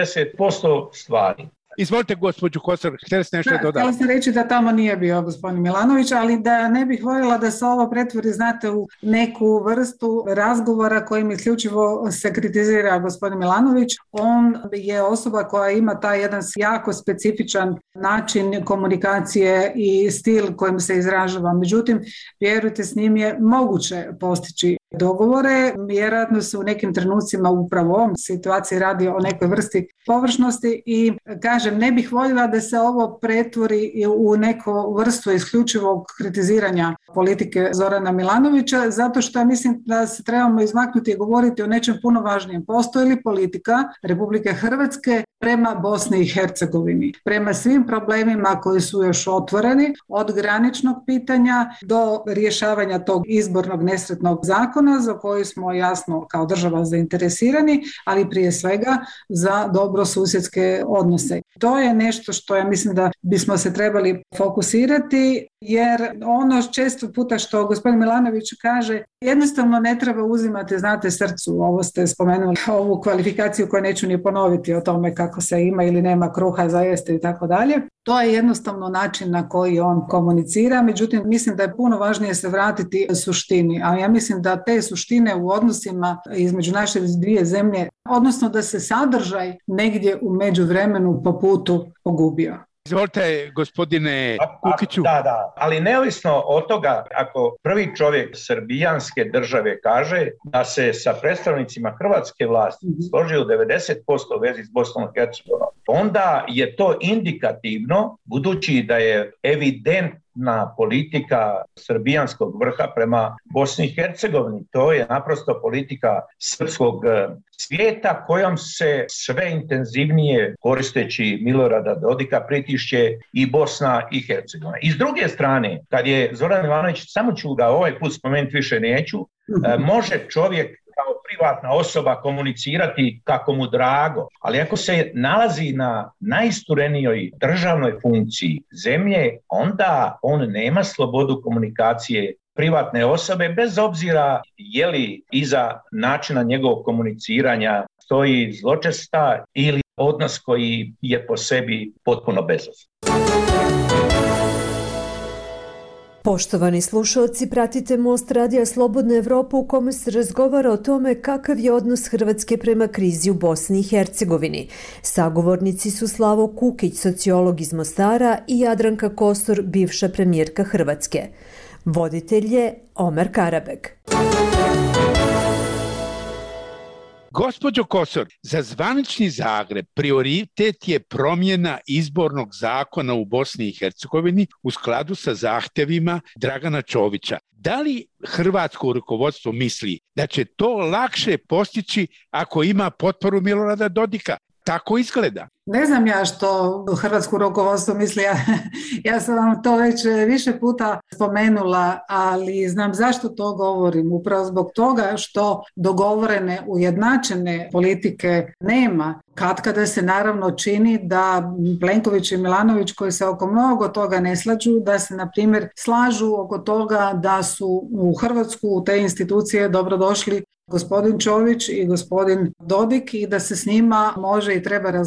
Speaker 24: 90% stvari.
Speaker 6: Izvolite, gospođu Kosor, htjeli ste nešto dodati?
Speaker 23: Htjela sam reći da tamo nije bio gospodin Milanović, ali da ne bih voljela da se ovo pretvori, znate, u neku vrstu razgovora kojim isključivo se kritizira gospodin Milanović. On je osoba koja ima taj jedan jako specifičan način komunikacije i stil kojim se izražava. Međutim, vjerujte, s njim je moguće postići dogovore. Vjerojatno se u nekim trenucima upravo u ovom situaciji radi o nekoj vrsti površnosti i kažem, ne bih voljela da se ovo pretvori u neku vrstu isključivog kritiziranja politike Zorana Milanovića, zato što mislim da se trebamo izmaknuti i govoriti o nečem puno važnijem. Postoji li politika Republike Hrvatske prema Bosni i Hercegovini, prema svim problemima koji su još otvoreni, od graničnog pitanja do rješavanja tog izbornog nesretnog zakona za koji smo jasno kao država zainteresirani, ali prije svega za dobrosusjedske odnose. To je nešto što ja mislim da bismo se trebali fokusirati, jer ono često puta što gospodin Milanović kaže, jednostavno ne treba uzimati, znate, srcu. Ovo ste spomenuli, ovu kvalifikaciju koju neću ni ponoviti o tome kako se ima ili nema kruha za jesti i tako dalje. To je jednostavno način na koji on komunicira, međutim mislim da je puno važnije se vratiti suštini, a ja mislim da te suštine u odnosima između naše dvije zemlje, odnosno da se sadržaj negdje u međuvremenu po putu pogubio.
Speaker 6: Izvolite, gospodine Kukiću.
Speaker 24: Da, ali neovisno od toga, ako prvi čovjek srbijanske države kaže da se sa predstavnicima hrvatske vlasti složio 90% vezi s Bosnom i Hercegovinom, onda je to indikativno, budući da je evidentna politika srbijanskog vrha prema Bosni i Hercegovini. To je naprosto politika srpskog svijeta kojom se sve intenzivnije, koristeći Milorada Dodika, pritišće i Bosna i Hercegovina. I s druge strane, kad je Zoran Milanović, samo ću ga ovaj put spomenuti, više neću, može čovjek kao privatna osoba komunicirati kako mu drago, ali ako se nalazi na najisturenijoj državnoj funkciji zemlje, onda on nema slobodu komunikacije privatne osobe, bez obzira je li iza načina njegovog komuniciranja stoji zločesta ili odnos koji je po sebi potpuno bezazlen.
Speaker 5: Poštovani slušalci, pratite Most Radija Slobodna Evropa u kome se razgovara o tome kakav je odnos Hrvatske prema krizi u Bosni i Hercegovini. Sagovornici su Slavo Kukić, sociolog iz Mostara, i Jadranka Kosor, bivša premijerka Hrvatske. Voditelj je Omer Karabek.
Speaker 6: Gospođo Kosor, za zvanični Zagreb prioritet je promjena izbornog zakona u Bosni i Hercegovini u skladu sa zahtjevima Dragana Čovića. Da li hrvatsko rukovodstvo misli da će to lakše postići ako ima potporu Milorada Dodika? Tako izgleda.
Speaker 23: Ne znam ja što hrvatsko rukovodstvo misli, ja sam vam to već više puta spomenula, ali znam zašto to govorim. Upravo zbog toga što dogovorene, ujednačene politike nema. Katkada se naravno čini da Plenković i Milanović, koji se oko mnogo toga ne slažu, da se na primjer slažu oko toga da su u Hrvatsku, u te institucije dobrodošli gospodin Čović i gospodin Dodik i da se s njima može i treba razgovarati.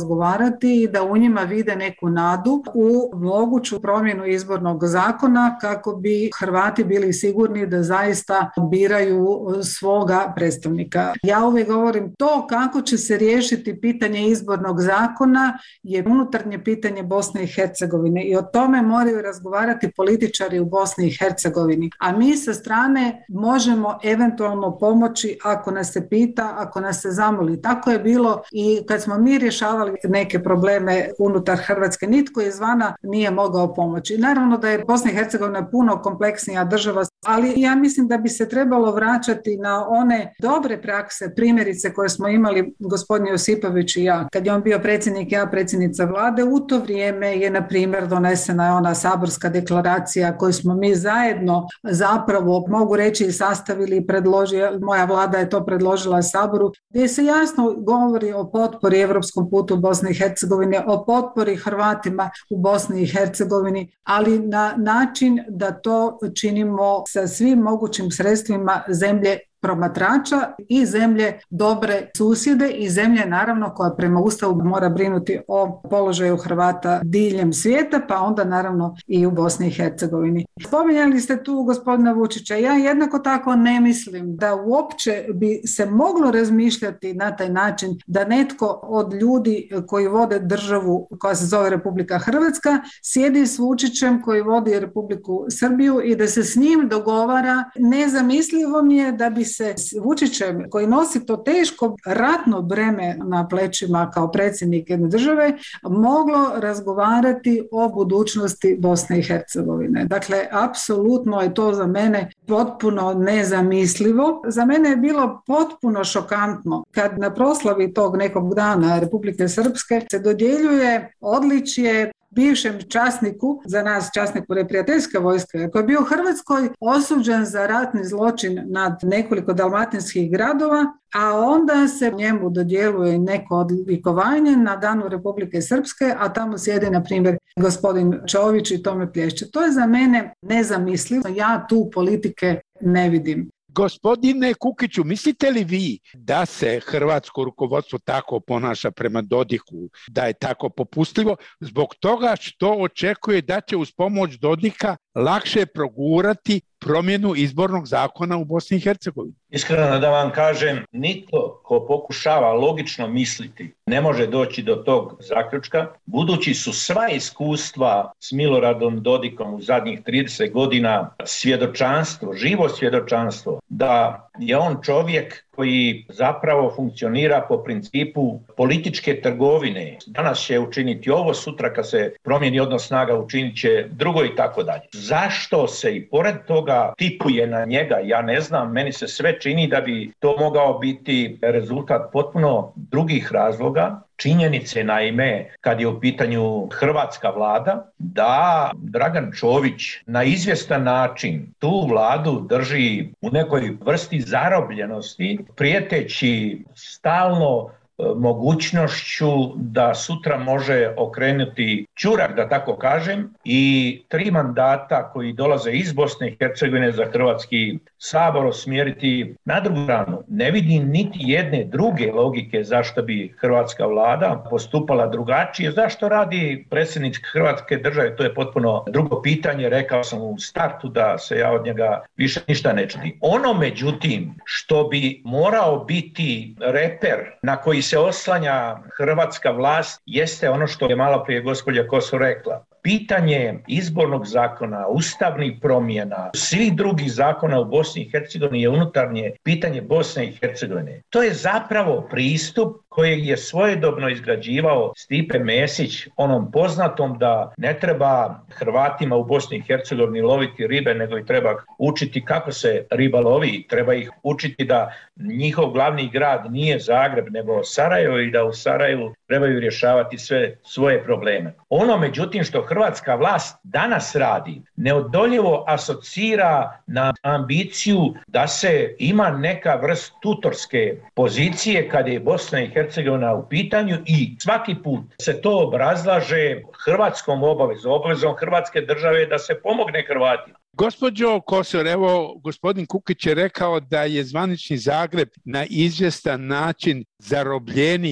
Speaker 23: razgovarati i da u njima vide neku nadu u moguću promjenu izbornog zakona kako bi Hrvati bili sigurni da zaista biraju svoga predstavnika. Ja uvijek govorim to kako će se riješiti pitanje izbornog zakona je unutarnje pitanje Bosne i Hercegovine i o tome moraju razgovarati političari u Bosni i Hercegovini. A mi sa strane možemo eventualno pomoći ako nas se pita, ako nas se zamoli. Tako je bilo i kad smo mi rješavali neke probleme unutar Hrvatske, nitko izvana nije mogao pomoći. Naravno da je Bosna i Hercegovina puno kompleksnija država, ali ja mislim da bi se trebalo vraćati na one dobre prakse, primjerice koje smo imali gospodin Josipović i ja. Kad je on bio predsjednik, ja predsjednica vlade, u to vrijeme je na primjer donesena ona saborska deklaracija koju smo mi zajedno zapravo, mogu reći, sastavili i predložili, moja vlada je to predložila Saboru, gdje se jasno govori o potpori europskom putu u Bosni i Hercegovini, o potpori Hrvatima u Bosni i Hercegovini, ali na način da to činimo sa svim mogućim sredstvima zemlje promatrača i zemlje dobre susjede i zemlje naravno koja prema Ustavu mora brinuti o položaju Hrvata diljem svijeta, pa onda naravno i u Bosni i Hercegovini. Spominjali ste tu gospodina Vučića. Ja jednako tako ne mislim da uopće bi se moglo razmišljati na taj način da netko od ljudi koji vode državu koja se zove Republika Hrvatska sjedi s Vučićem koji vodi Republiku Srbiju i da se s njim dogovara. Nezamislivo mi je da bi se s Vučićem koji nosi to teško ratno breme na plećima kao predsjednik jedne države moglo razgovarati o budućnosti Bosne i Hercegovine. Dakle, apsolutno je to za mene potpuno nezamislivo. Za mene je bilo potpuno šokantno kad na proslavi tog nekog dana Republike Srpske se dodjeljuje odličje bivšem časniku, za nas časniku neprijateljske vojske, koji je bio u Hrvatskoj osuđen za ratni zločin nad nekoliko dalmatinskih gradova, a onda se njemu dodjeljuje neko odlikovanje na danu Republike Srpske, a tamo sjedi, na primjer, gospodin Čović i tome plješće. To je za mene nezamislivo. Ja tu politike ne vidim.
Speaker 6: Gospodine Kukiću, mislite li vi da se hrvatsko rukovodstvo tako ponaša prema Dodiku, da je tako popustljivo, zbog toga što očekuje da će uz pomoć Dodika lakše progurati promjenu izbornog zakona u Bosni i Hercegovini?
Speaker 24: Iskreno da vam kažem, nitko ko pokušava logično misliti ne može doći do tog zaključka, budući su sva iskustva s Miloradom Dodikom u zadnjih 30 godina svjedočanstvo, živo svjedočanstvo, da je on čovjek koji zapravo funkcionira po principu političke trgovine. Danas će učiniti ovo, sutra kad se promijeni odnos snaga učinit će drugo i tako dalje. Zašto se i pored toga tipuje na njega, ja ne znam, meni se sve čini da bi to mogao biti rezultat potpuno drugih razloga. Činjenice, naime, kad je u pitanju hrvatska vlada, da Dragan Čović na izvjestan način tu vladu drži u nekoj vrsti zarobljenosti, prijeteći stalno mogućnošću da sutra može okrenuti ćurak, da tako kažem, i 3 mandata koji dolaze iz Bosne i Hercegovine za Hrvatski sabor usmjeriti na drugu stranu. Ne vidim niti jedne druge logike zašto bi hrvatska vlada postupala drugačije. Zašto radi predsjednik Hrvatske države? To je potpuno drugo pitanje. Rekao sam u startu da se ja od njega više ništa ne čudim. Ono, međutim, što bi morao biti reper na koji se oslanja hrvatska vlast jeste ono što je malo prije gospođa Kosor rekla. Pitanje izbornog zakona, ustavnih promjena, svih drugih zakona u Bosni i Hercegovini je unutarnje pitanje Bosne i Hercegovine. To je zapravo pristup kojeg je svojedobno izgrađivao Stipe Mesić, onom poznatom da ne treba Hrvatima u Bosni i Hercegovini loviti ribe, nego i treba učiti kako se riba lovi. Treba ih učiti da njihov glavni grad nije Zagreb, nego Sarajevo i da u Sarajevu trebaju rješavati sve svoje probleme. Ono, međutim, što hrvatska vlast danas radi, neodoljivo asocira na ambiciju da se ima neka vrst tutorske pozicije kad je Bosna i Hercegovina u pitanju i svaki put se to obrazlaže hrvatskom obavezom Hrvatske države da se pomogne Hrvatima.
Speaker 6: Gospođo Kosor, evo, gospodin Kukić je rekao da je zvanični Zagreb na izvjestan način zarobljenik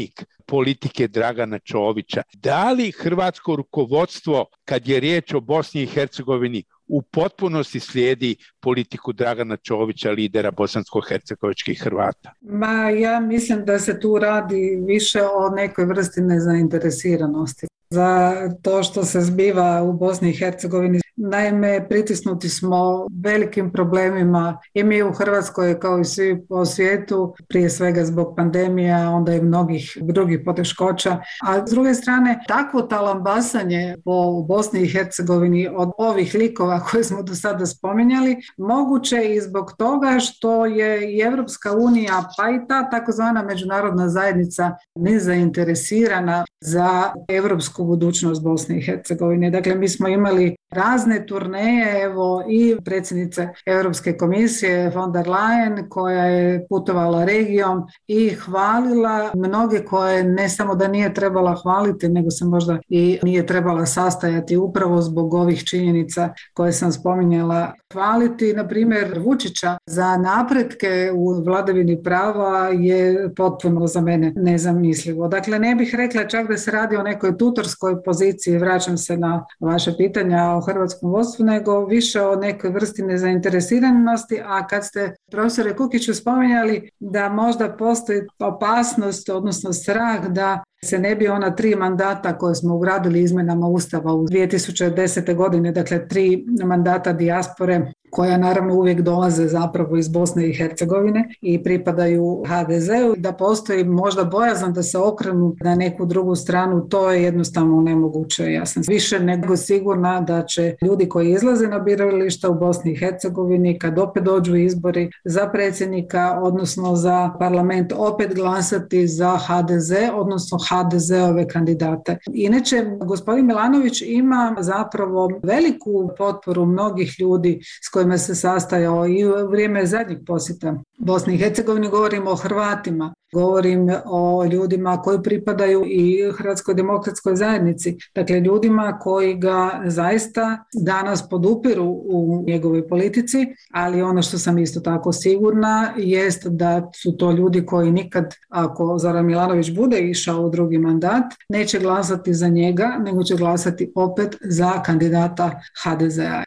Speaker 6: politike Dragana Čovića. Da li hrvatsko rukovodstvo, kad je riječ o Bosni i Hercegovini, u potpunosti slijedi politiku Dragana Čovića, lidera bosansko-hercegovičkih Hrvata?
Speaker 23: Ja mislim da se tu radi više o nekoj vrsti nezainteresiranosti za to što se zbiva u Bosni i Hercegovini. Naime, pritisnuti smo velikim problemima i mi u Hrvatskoj kao i svi po svijetu, prije svega zbog pandemija, onda i mnogih drugih poteškoća. A s druge strane, takvo talambasanje po Bosni i Hercegovini od ovih likova koje smo do sada spominjali, moguće i zbog toga što je i Europska unija, pa i ta takozvana međunarodna zajednica nezainteresirana za europsku budućnost Bosne i Hercegovine. Dakle, mi smo imali razne turneje, evo i predsjednice Europske komisije von der Leyen koja je putovala regijom i hvalila mnoge koje ne samo da nije trebala hvaliti, nego se možda i nije trebala sastajati upravo zbog ovih činjenica koje sam spominjala. Hvaliti, na primjer, Vučića za napretke u vladavini prava je potpuno za mene nezamislivo. Dakle, ne bih rekla čak da se radi o nekoj tutorskoj poziciji, vraćam se na vaše pitanja o hrvatskom vodstvu, nego više o nekoj vrsti nezainteresiranosti, a kad ste, profesore Kukiću, spominjali da možda postoji opasnost, odnosno strah da se ne bi ona 3 mandata koje smo ugradili izmjenama Ustava u 2010. godine, dakle 3 mandata dijaspore koja naravno uvijek dolaze zapravo iz Bosne i Hercegovine i pripadaju HDZ-u, da postoji možda bojazan da se okrenu na neku drugu stranu, to je jednostavno nemoguće. Ja sam više nego sigurna da će ljudi koji izlaze na birališta u Bosni i Hercegovini, kad opet dođu izbori za predsjednika, odnosno za parlament, opet glasati za HDZ, odnosno HDZ-ove kandidate. Inače, gospodin Milanović ima zapravo veliku potporu mnogih ljudi s kojima se sastajao i u vrijeme zadnjih posjeta Bosni i Hercegovini. Govorim o Hrvatima, govorim o ljudima koji pripadaju i Hrvatskoj demokratskoj zajednici, dakle ljudima koji ga zaista danas podupiru u njegovoj politici, ali ono što sam isto tako sigurna jest da su to ljudi koji nikad, ako Zoran Milanović bude išao u drugi mandat, neće glasati za njega, nego će glasati opet za kandidata HDZ-a.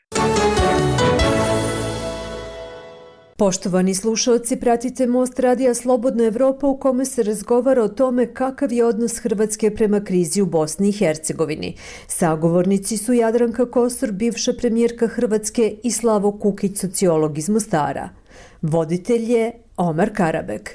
Speaker 5: Poštovani slušalci, pratite Most radija Slobodna Evropa u kome se razgovara o tome kakav je odnos Hrvatske prema krizi u Bosni i Hercegovini. Sagovornici su Jadranka Kosor, bivša premijerka Hrvatske, i Slavo Kukić, sociolog iz Mostara. Voditelj je Omar Karabek.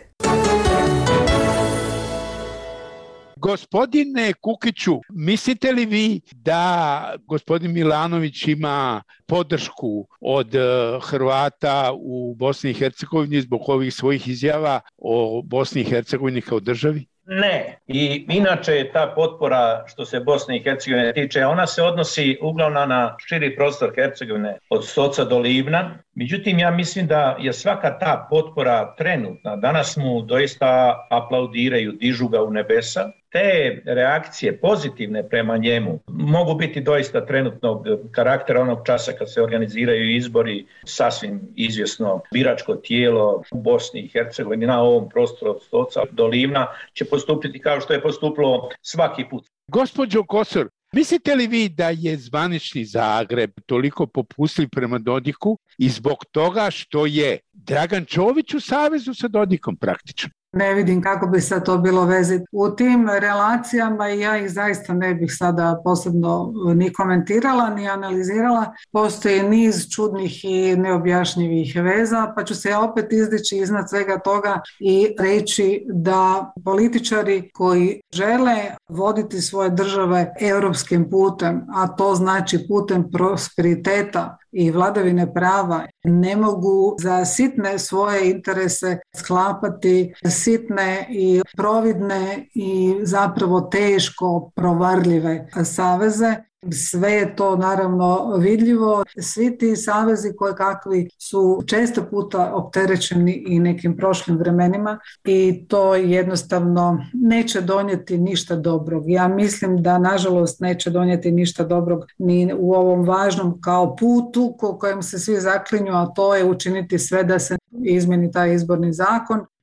Speaker 6: Gospodine Kukiću, mislite li vi da gospodin Milanović ima podršku od Hrvata u Bosni i Hercegovini zbog ovih svojih izjava o Bosni i Hercegovini kao državi?
Speaker 24: Ne. I inače ta potpora što se Bosne i Hercegovine tiče, ona se odnosi uglavnom na širi prostor Hercegovine od Stoca do Livna. Međutim, ja mislim da je svaka ta potpora trenutna. Danas mu doista aplaudiraju, dižu ga u nebesa. Te reakcije pozitivne prema njemu mogu biti doista trenutnog karaktera onog časa kad se organiziraju izbori, sasvim izvjesno biračko tijelo u Bosni i Hercegovini na ovom prostoru od Stoca do Livna će postupiti kao što je postupilo svaki put.
Speaker 6: Gospođo Kosor, mislite li vi da je zvanični Zagreb toliko popustljiv prema Dodiku i zbog toga što je Dragan Čović u savezu sa Dodikom praktično?
Speaker 23: Ne vidim kako bi sad to bilo veze u tim relacijama i ja ih zaista ne bih sada posebno ni komentirala, ni analizirala. Postoji niz čudnih i neobjašnjivih veza, pa ću se ja opet izdići iznad svega toga i reći da političari koji žele voditi svoje države europskim putem, a to znači putem prosperiteta i vladavine prava, ne mogu za sitne svoje interese sklapati sitne i providne i zapravo teško provarljive saveze. Sve je to naravno vidljivo. Svi ti savezi koje kakvi su često puta opterećeni i nekim prošlim vremenima i to jednostavno neće donijeti ništa dobrog. Ja mislim da nažalost neće donijeti ništa dobrog ni u ovom važnom kao putu kojem se svi zaklinju, a to je učiniti sve da se izmeni taj izborni zakon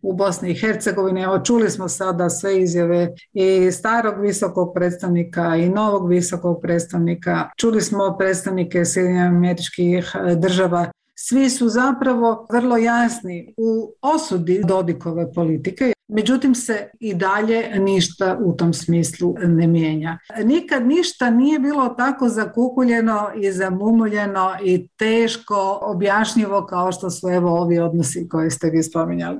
Speaker 23: u Bosni i Hercegovini. Evo, čuli smo sada sve izjave i starog visokog predstavnika i novog visokog predstavnika. Čuli smo predstavnike SAD-a. Svi su zapravo vrlo jasni u osudi Dodikove politike, međutim se i dalje ništa u tom smislu ne mijenja. Nikad ništa nije bilo tako zakukuljeno i zamumuljeno i teško objašnjivo kao što su evo ovi odnosi koje ste vi spominjali.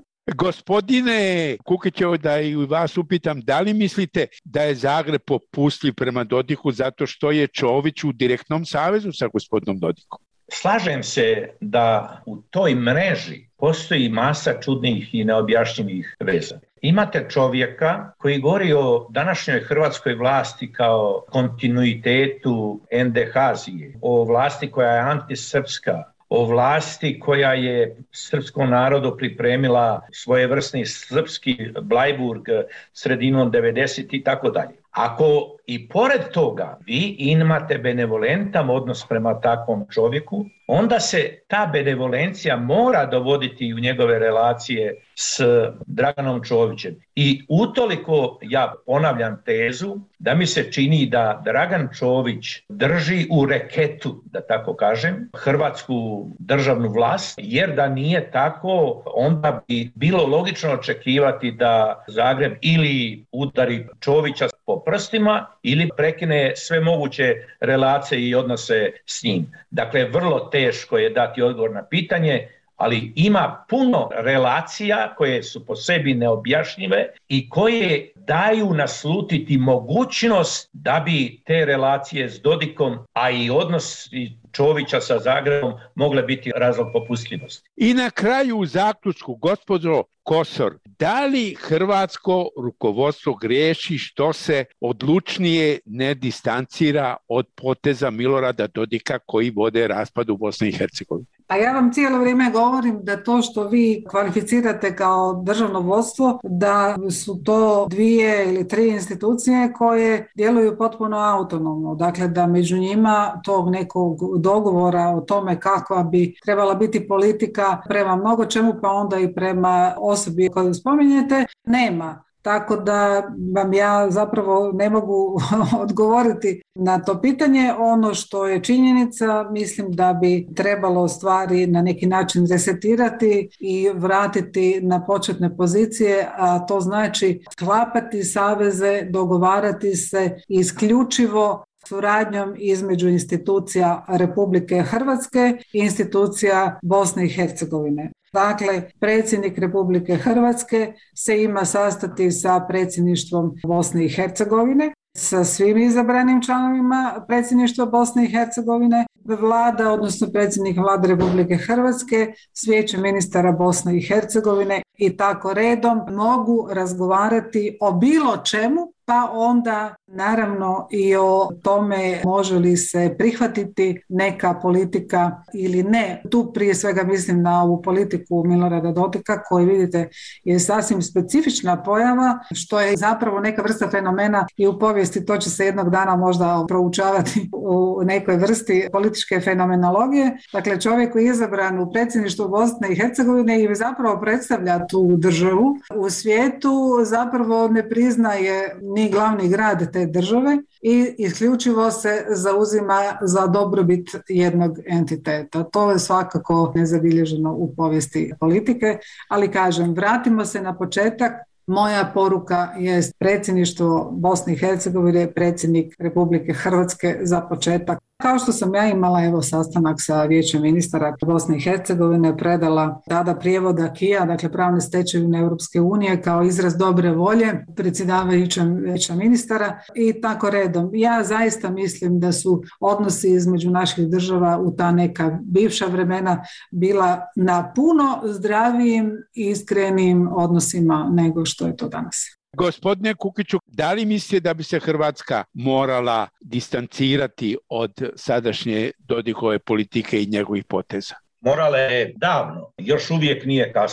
Speaker 6: Gospodine Kukićevo, da i vas upitam, da li mislite da je Zagreb popustljiv prema Dodiku zato što je Čović u direktnom savezu sa gospodinom Dodikom?
Speaker 24: Slažem se da u toj mreži postoji masa čudnih i neobjašnjivih veza. Imate čovjeka koji govori o današnjoj hrvatskoj vlasti kao kontinuitetu NDH-zije, o vlasti koja je antisrpska, o vlasti koja je srpskom narodu pripremila svojevrsni srpski Blajburg sredinom 90 i tako dalje. Ako i pored toga vi imate benevolentan odnos prema takvom čovjeku, onda se ta benevolencija mora dovoditi u njegove relacije s Draganom Čovićem. I utoliko ja ponavljam tezu da mi se čini da Dragan Čović drži u reketu, da tako kažem, hrvatsku državnu vlast, jer da nije tako, onda bi bilo logično očekivati da Zagreb ili udari Čovića po prstima ili prekine sve moguće relacije i odnose s njim. Dakle, vrlo teško je dati odgovor na pitanje, ali ima puno relacija koje su po sebi neobjašnjive i koje daju naslutiti mogućnost da bi te relacije s Dodikom, a i odnos Čovića sa Zagrebom mogle biti razlog popustljivosti.
Speaker 6: I na kraju u zaključku, gospođo Kosor, da li hrvatsko rukovodstvo griješi što se odlučnije ne distancira od poteza Milorada Dodika koji vode raspad u Bosni i Hercegovini?
Speaker 23: A ja vam cijelo vrijeme govorim da to što vi kvalificirate kao državno vodstvo, da su to 2 ili 3 institucije koje djeluju potpuno autonomno. Dakle, da među njima tog nekog dogovora o tome kakva bi trebala biti politika prema mnogo čemu, pa onda i prema osobi koju spominjete, nema. Tako da vam ja zapravo ne mogu odgovoriti na to pitanje. Ono što je činjenica, mislim da bi trebalo stvari na neki način resetirati i vratiti na početne pozicije, a to znači sklapati saveze, dogovarati se isključivo suradnjom između institucija Republike Hrvatske i institucija Bosne i Hercegovine. Dakle, predsjednik Republike Hrvatske se ima sastati sa predsjedništvom Bosne i Hercegovine, sa svim izabranim članovima predsjedništva Bosne i Hercegovine, vlada, odnosno predsjednik Vlade Republike Hrvatske, s Vijećem ministara Bosne i Hercegovine i tako redom mogu razgovarati o bilo čemu, pa onda naravno i o tome može li se prihvatiti neka politika ili ne. Tu prije svega mislim na ovu politiku Milorada Dodika koji vidite je sasvim specifična pojava, što je zapravo neka vrsta fenomena i u povijesti, to će se jednog dana možda proučavati u nekoj vrsti političke fenomenologije. Dakle, čovjek koji je izabran u predsjedništvu Bosne i Hercegovine i zapravo predstavlja tu državu u svijetu, zapravo ne priznaje ni glavni grad te države i isključivo se zauzima za dobrobit jednog entiteta. To je svakako nezabilježeno u povijesti politike, ali kažem, vratimo se na početak. Moja poruka je predsjedništvo Bosne i Hercegovine, predsjednik Republike Hrvatske za početak. Kao što sam ja imala sastanak sa Vijećem ministara Bosne i Hercegovine, predala tada prijevod acquisa, dakle pravne stečevine Europske unije kao izraz dobre volje predsjedavajućem Vijeća ministara i tako redom. Ja zaista mislim da su odnosi između naših država u ta neka bivša vremena bila na puno zdravijim i iskrenijim odnosima nego što je to danas.
Speaker 6: Gospodine Kukiću, da li mislite da bi se Hrvatska morala distancirati od sadašnje Dodikove politike i njegovih poteza?
Speaker 24: Morala je davno, još uvijek nije kasno,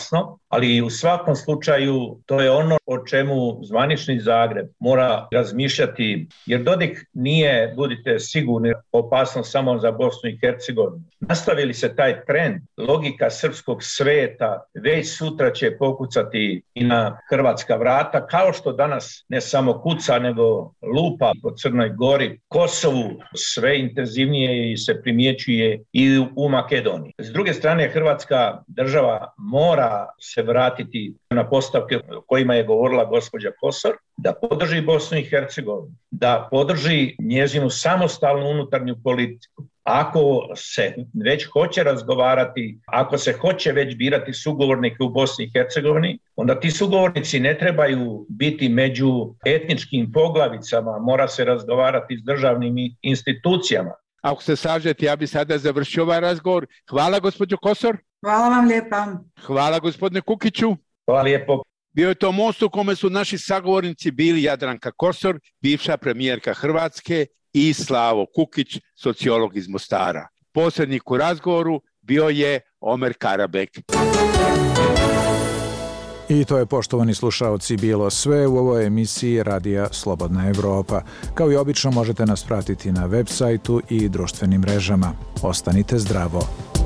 Speaker 24: ali u svakom slučaju to je ono o čemu zvanični Zagreb mora razmišljati, jer Dodik nije, budite sigurni, opasno samo za Bosnu i Hercegovinu. Nastavi li se taj trend, logika srpskog sveta već sutra će pokucati i na hrvatska vrata, kao što danas ne samo kuca, nego lupa po Crnoj Gori, Kosovu sve intenzivnije i se primjećuje i u Makedoniji. S druge strane, Hrvatska država mora se vratiti na postavke o kojima je govorila gospođa Kosor, da podrži Bosnu i Hercegovinu, da podrži njezinu samostalnu unutarnju politiku. Ako se već hoće razgovarati, ako se hoće već birati sugovornike u Bosni i Hercegovini, onda ti sugovornici ne trebaju biti među etničkim poglavicama, mora se razgovarati s državnim institucijama.
Speaker 6: Ako se slažete, ja bi sada završio ovaj razgovor. Hvala gospođo Kosor.
Speaker 23: Hvala vam lijepa.
Speaker 6: Hvala gospodine Kukiću.
Speaker 24: Hvala lijepo.
Speaker 6: Bio je to most u kome su naši sagovornici bili Jadranka Kosor, bivša premijerka Hrvatske, i Slavo Kukić, sociolog iz Mostara. Posrednik u razgovoru bio je Omer Karabek.
Speaker 2: I to je, poštovani slušaoci, bilo sve u ovoj emisiji Radija Slobodna Evropa. Kao i obično možete nas pratiti na web sajtu i društvenim mrežama. Ostanite zdravo.